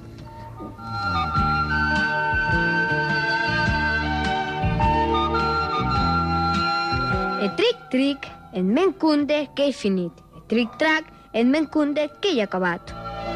El tric-tric, en men cunde que he finit. El tric-trac, en men cunde que he acabat.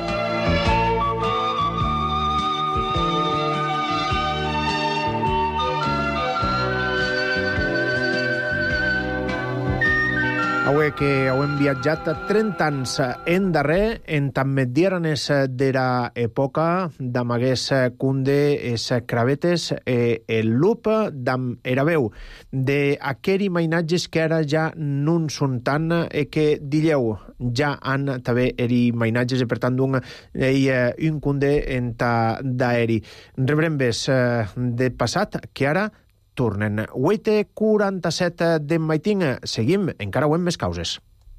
Avui que hem viatjat trenta anys endarrer, en també dieranes de la època d'amagués cunde es cravetes e el Lup d'am era veu d'aqueri mainatges que ara ja non són tant e que dilleu ja han també eri mainatges e per tant un, un cunde en ta d'aeri. Rebrem ves de passat que ara tornen. vuit i quaranta-set de maitin. Seguim, encara ho hem més causes.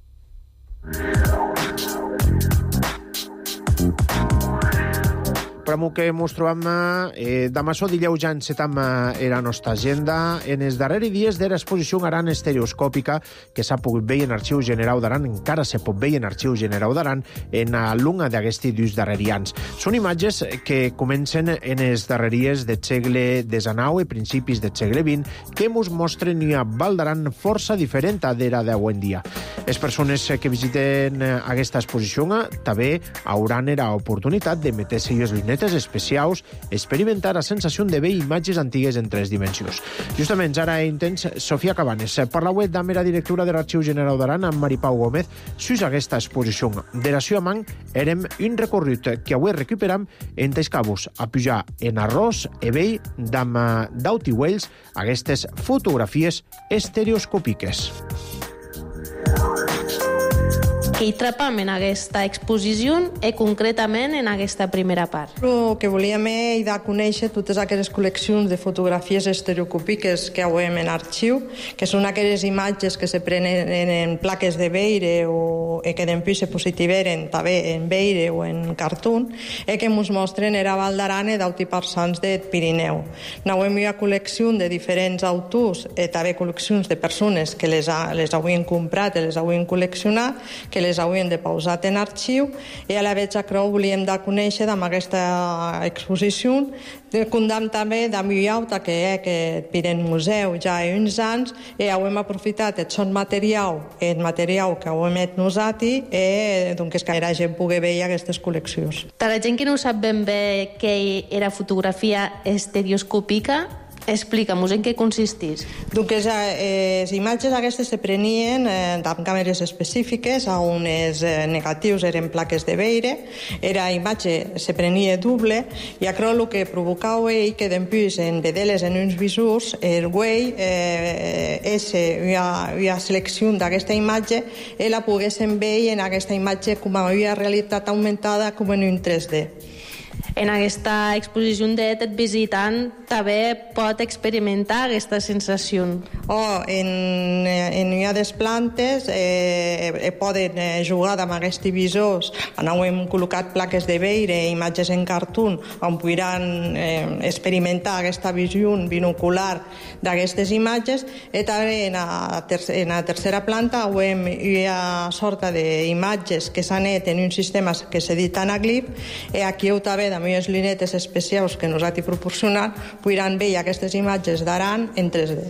Pramo que mos trobam eh, d'amassó dileu ja encetam eh, la nostra agenda en els darrers dies de l'exposició Aran estereoscòpica que s'ha pogut veure en Arxiu Generau d'Aran, encara se pot veure en Arxiu Generau d'Aran en la lunga d'aquesti dus darrerians. Són imatges que comencen en els darreries de segle desanau i principis del segle vint que mos mostren una Val d'Aran força diferent d'era d'avui en dia. Les persones que visiten aquesta exposició també hauran la oportunitat de meter-se les llunetes especials, experimentar la sensació de veure imatges antigues en tres dimensions. Justament ara intents Sofia Cabanes. Parlau amb la directora de l'Arxiu Generau d'Aran, amb Maripau Gómez, sus aquesta exposició. De la seva man, érem un recorregut que avui recuperam en Taiscabus, a pujar en arròs e vell d'am d'autiuells aquestes fotografies estereoscòpiques. Que hi trapam en aquesta exposició i concretament en aquesta primera part. El que volíem era conèixer totes aquelles col·leccions de fotografies estereoscòpiques que avem en arxiu, que són aquelles imatges que se prenen en plaques de veire o que després se positiveren també en veire o en cartón i que ens mostren era Val d'Aran i d'Autiparsans de Pirineu. N'avem una col·lecció de diferents autors i també col·leccions de persones que les, ha, les haurien comprat i les haurien col·leccionat, que les haurien de pausat en arxiu i a la vegada que volíem de conèixer amb aquesta exposició de condam també de Miauta que és que Piren Museu ja ha uns anys i hem aprofitat el son material el material que hem et nosaltres i doncs que la gent pugui veure aquestes col·leccions. Per la gent que no sap ben bé què era fotografia estereoscòpica, Explica'm-ho, en què consistís? Donc, les imatges aquestes se prenien amb càmeres específiques, a unes negatius eren plaques de veire, era imatge se prenia doble, i acrò el que provocava ell que després en vedeles en uns visors, el güey, una selecció d'aquesta imatge, i la poguessin veure en aquesta imatge com a una realitat augmentada com en un tres D. En aquesta exposició d'aquest visitant també pot experimentar aquesta sensació. Oh, en, en hi ha des plantes eh, poden jugar amb aquests visors. On hem col·locat plaques de veire, imatges en cartón, on podran eh, experimentar aquesta visió binocular d'aquestes imatges, i també en la, tercera, en la tercera planta hem, hi ha sorta d'imatges que s'han net en un sistema que s'editen a Glip, i aquí heu també de les linetes especials que nosaltres proporcionem podran veure aquestes imatges d'Aran en tres D.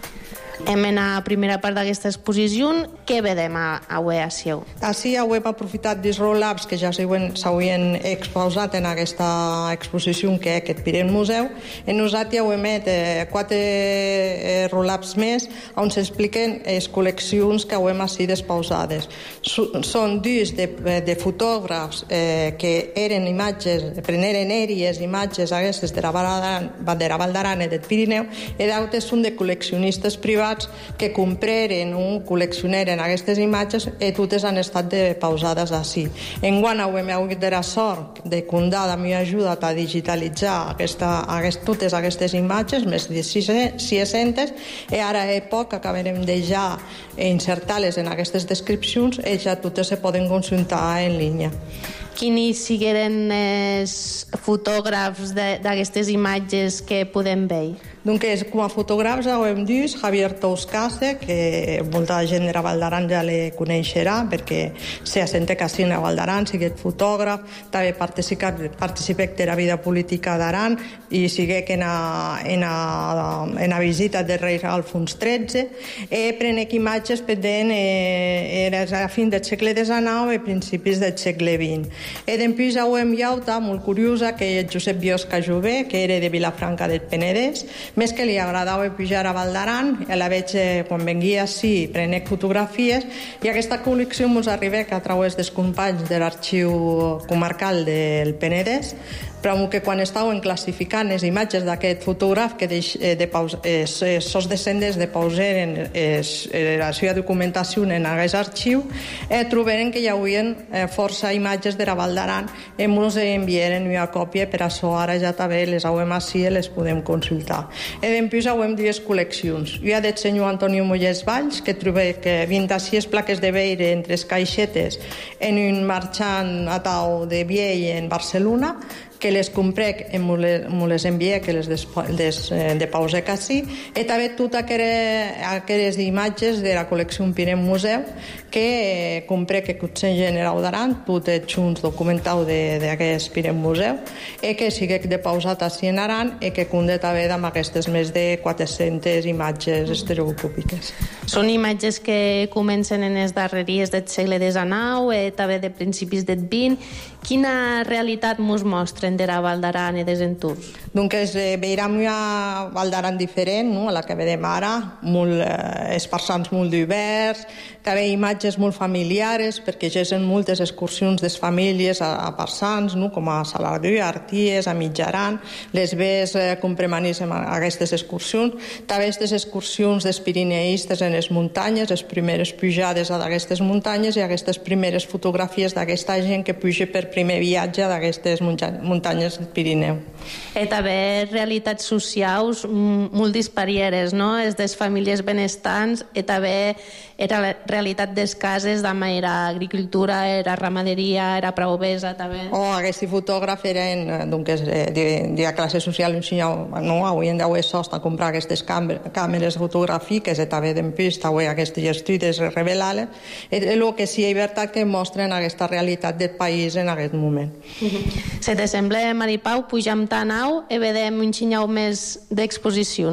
Hem en la primera part d'aquesta exposició. Què vedem avui a Seu? Així avui hem aprofitat dels roll-ups que ja s'havien exposat en aquesta exposició que és aquest Pirem Museu. En nosaltres hem fet eh, quatre eh, roll-ups més on s'expliquen les col·leccions que hem així disposades. Són dos de, de fotògrafs eh, que eren imatges, preneren aèries imatges aquestes de la Val d'Aran i del Pirineu, i d'altres són de col·leccionistes privats que compreren o col·leccioneren aquestes imatges i totes han estat pausades així. Enguany hem hagut de la sort de comptar amb mi ajuda a digitalitzar aquesta, aquest, totes aquestes imatges, més de sis-centes, i ara a poc acabarem de ja insertar-les en aquestes descripcions i ja totes se poden consultar en línia. Quins sigueren els fotògrafs d'aquestes imatges que podem veure? Donc, com a fotògrafs hem dit Javier Touscase, que molta gent de la Val d'Aran ja le coneixerà perquè se assenta quasi a Val d'Aran, sigui fotògraf, també participa, participa de la vida política d'Aran i sigui que en la, en la, en la visita del rei Alfons tretze, i prenec imatges pendent eh, era a fin del segle dinou i principis del segle vint. I després hem llauta molt curiosa que és Josep Biosca Jové, que era de Vilafranca del Penedès, més que li agradava pujar a Val d'Aran, i la veig quan venguia així, prenec fotografies, i aquesta col·lecció ens arriba a través dels companys de l'Arxiu Comarcal del Penedès, però que quan estaven classificant les imatges d'aquest fotògraf que de, de paus, els seus descendents de pauseren es, la seva documentació en aquest arxiu, eh, trobaren que hi havia eh, força imatges de la Val d'Aran i ens enviaren una còpia, per això ara ja també les hauem així i les podem consultar. I després hauem dues col·leccions. Hi ha del senyor Antonio Mollers Valls, que trobé que vint així plaques de veire entre les caixetes en un marxant atau de Viell en Barcelona, que les comprec i me les envia, que les depausec així, i també totes aquelles imatges de la col·lecció Pirem Museu que comprec que Consell General d'Aran, totes junts documentau d'aquest Pirem Museu, i que sigui depausat així en Aran i que compte també amb aquestes més de quatre-centes imatges estereoscòpiques. Són imatges que comencen en les darreries del segle dinou i també de principis del vint. Quina realitat ens mostren de la Val d'Aran i dels entorns? Doncs eh, veurem una Val d'Aran diferent, no?, a la que vedem ara, molt, eh, els passants molt diversos, també imatges molt familiares, perquè ja són moltes excursions de famílies a, a passants, no?, com a Salardú, a Arties, a Mitjaran, les ves eh, com premanisem a aquestes excursions, també aquestes excursions dels pirineistes en les muntanyes, les primeres pujades a aquestes muntanyes i aquestes primeres fotografies d'aquesta gent que puja per primer viatge d'aquestes muntanyes del Pirineu. I també realitats socials molt disparieres, no? Les des famílies benestants, i també era la realitat des cases, també era agricultura, era ramaderia, era praovesa, també. Oh, aquests fotògrafs eren doncs, de, de la classe social, no? Avui en dia és sost a comprar aquestes càmeres fotogràfiques i també després aquestes estudis revelades, i el que sí és veritat que mostren aquesta realitat del país en aquest moment. Uh-huh. Se te sembla, Maripau, pujam a nau i vedem un xinyau més d'exposició.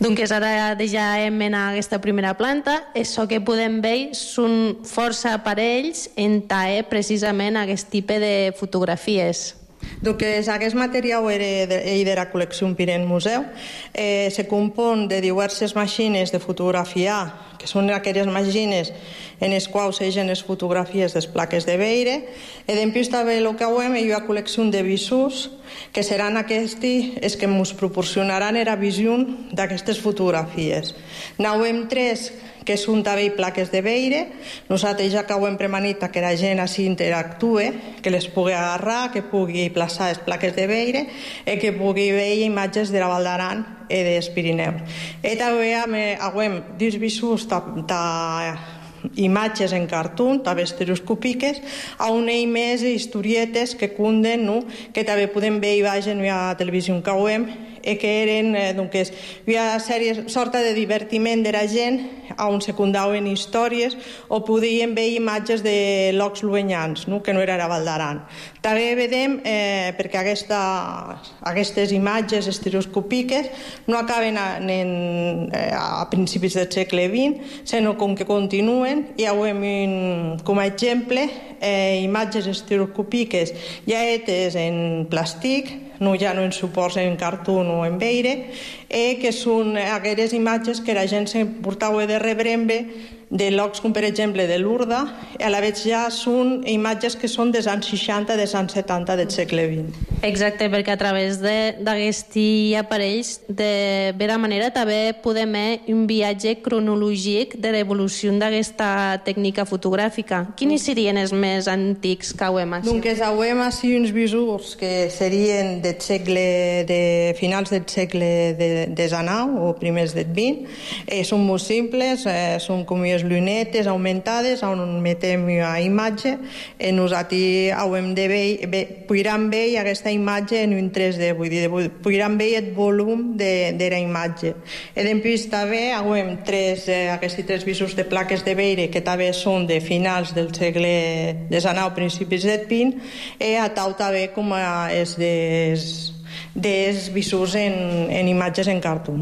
Doncs ara ja hem en aquesta primera planta. Això que podem veure són força aparells en tae precisament aquest tipus de fotografies. Doncs aquest material era de la col·lecció Piren Museu. Eh, se compon de diverses màquines de fotografiar, que són aquelles màquines en les quals segen les fotografies de les plaques de veire. I després també el que hem és una col·lecció de visors, que seran aquests els que ens proporcionaran la visió d'aquestes fotografies. N'hem tres que són també plaques de veire. Nosaltres ja que ho hem premanit que la gent així interactue, que les pugui agarrar, que pugui plaçar les plaques de veire i que pugui veure imatges de la Val d'Aran i dels Pirineus. I també hem dins visors imatges en cartón, també estereoscòpiques, on hi ha més historietes que cunden, no? Que també podem veure en la televisió que ho hem, i que eren doncs, una sèrie, sorta de divertiment de la gent on se contaven històries o podien veure imatges de llocs llunyans, no? Que no era la Val d'Aran. També vedem, eh, perquè aquesta, aquestes imatges estereoscòpiques no acaben a, en, a principis del segle vint, sinó com que continuen. Hi ha com a exemple eh, imatges estereoscòpiques ja fetes en plàstic, no, ja no en suports en cartó o en veire, eh, que són aquelles imatges que la gent s'emportava de rebrembe de llocs com per exemple de Lourdes, i a la vegada ja són imatges que són dels anys seixanta, dels anys setanta del segle vint. Exacte, perquè a través d'aquests aparells, de vera manera, també podem fer un viatge cronològic de l'evolució d'aquesta tècnica fotogràfica. Quins serien els més antics que hem així? Doncs hem així uns visors que serien del segle, de finals del segle de desenau o primers del vint. Eh, són molt simples, eh, són com les llunetes aumentades on metem una imatge i nosaltres hem de veure, podran veure aquesta imatge en un tres D, vull dir, podran veure el volum de, de la imatge. I després també hem tres, eh, aquests tres visors de plaques de veire que també són de finals del segle desenau, principis del vint, i a tau també com és des, des visors en, en imatges en cartó.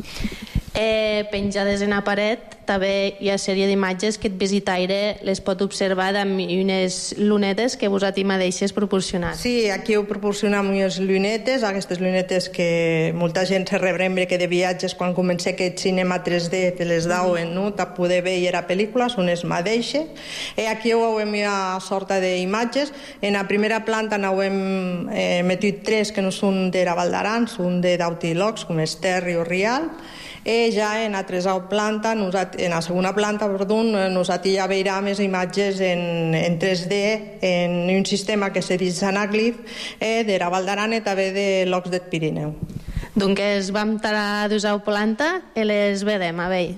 Eh, penjades en la paret també hi ha sèrie d'imatges que el visitaire les pot observar amb unes lunetes que vosaltres mateixes proporcionat. Sí, aquí heu proporcionat unes lunetes, aquestes lunetes que molta gent se rebrembre que de viatges quan comença aquest cinema tres D te les dauen, no? Per poder veure la pel·lícula, són les mateixes. I aquí heu una sorta d'imatges. En la primera planta n'hem eh, metit tres que no són de la Val d'Aran, són de d'Autilocs, com Esterri o Rial. I ja en la tercera planta, en la segona planta, perdó, nosaltres ja veurem les imatges en, en tres D, en un sistema que se diu Anaglif, eh, de la Val d'Aran i també de llocs del Pirineu. Doncs vam estar a la tercera planta i les vedem, a veure.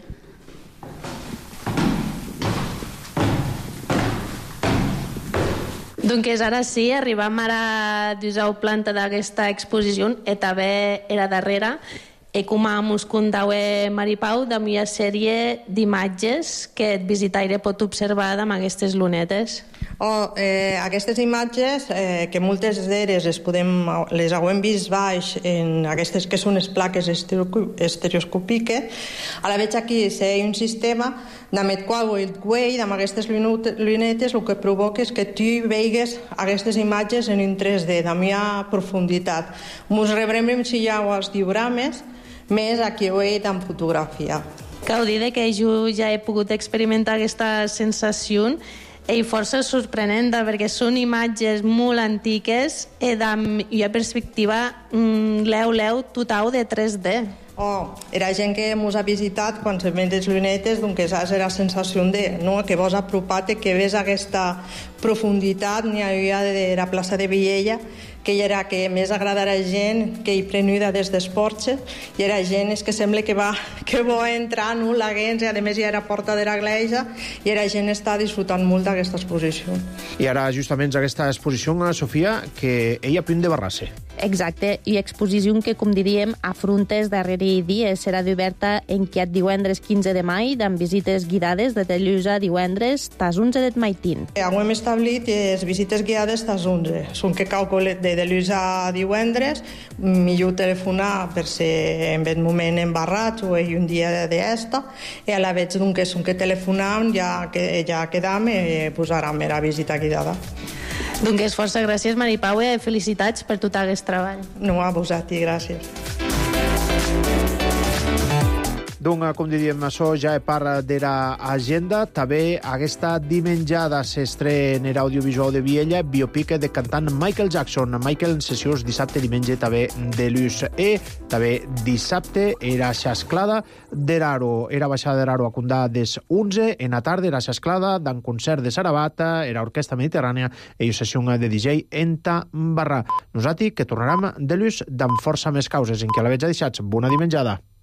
Doncs ara sí, arribam a la tercera planta d'aquesta exposició i també era darrere. I com ens contava Mari Pau, d'una una sèrie d'imatges que el visitaire pot observar amb aquestes lunetes. Oh, eh, aquestes imatges, eh, que moltes d'elles les, podem, les hem vist baix en aquestes que són les plaques estereoscòpiques, a la veig aquí hi ha un sistema amb el qual el güell, amb aquestes lunetes, el que provoca és que tu veigues aquestes imatges en un tres D, amb una profunditat. Ens rebrem si hi ha els diorames, més aquí ho he en fotografia. Cal dir que jo ja he pogut experimentar aquesta sensació i força sorprenent perquè són imatges molt antiques i amb una perspectiva leu-leu total de tres D. Oh, era gent que ens ha visitat quan se ven les lunetes, doncs és la sensació de, no, que vos apropat i que ves aquesta profunditat. N'hi havia de la plaça de Viella, que era que més agrada a la gent que hi prenuda des dels porxes, i era gent és que sembla que va que va entrar, no, la gent, i a més hi era porta de la iglesia, i la gent està disfrutant molt d'aquesta exposició. I ara justament aquesta exposició, Sofia, que ella punt de Barrassa. Exacte, i exposició que, com diríem, afrontes darrere dies. Serà oberta en quiat divendres quinze de maig, amb visites guiades de dilluns a divendres, tas onze de maitin. Hem establit les visites guiades tas onze. Són que calculet de dilluns a divendres, millor telefonar per ser en aquest moment embarrats o un dia d'esta, i a la vegada que són que telefonam, ja, que, ja quedam i posarem la visita guiada. Doncs força gràcies, Mari Pau, i felicitats per tot aquest treball. No, a vosaltres, gràcies. Doncs, com diríem, això ja és part de l'agenda. També aquesta dimenjada s'estrena en audiovisual de Viella, biopic de cantant Michael Jackson. Michael en sessions dissabte i diumenge també de l'U S E. També dissabte era xasclada de l'Aro. Era baixada de l'Aro a Condà des onze. En la tarda era xasclada d'un concert de Sarabata, era orquestra mediterrània i sessió de D J en Tambarrà. Nosaltres que tornarem de l'U S amb força més causes en què la veig deixats. Bona dimenjada.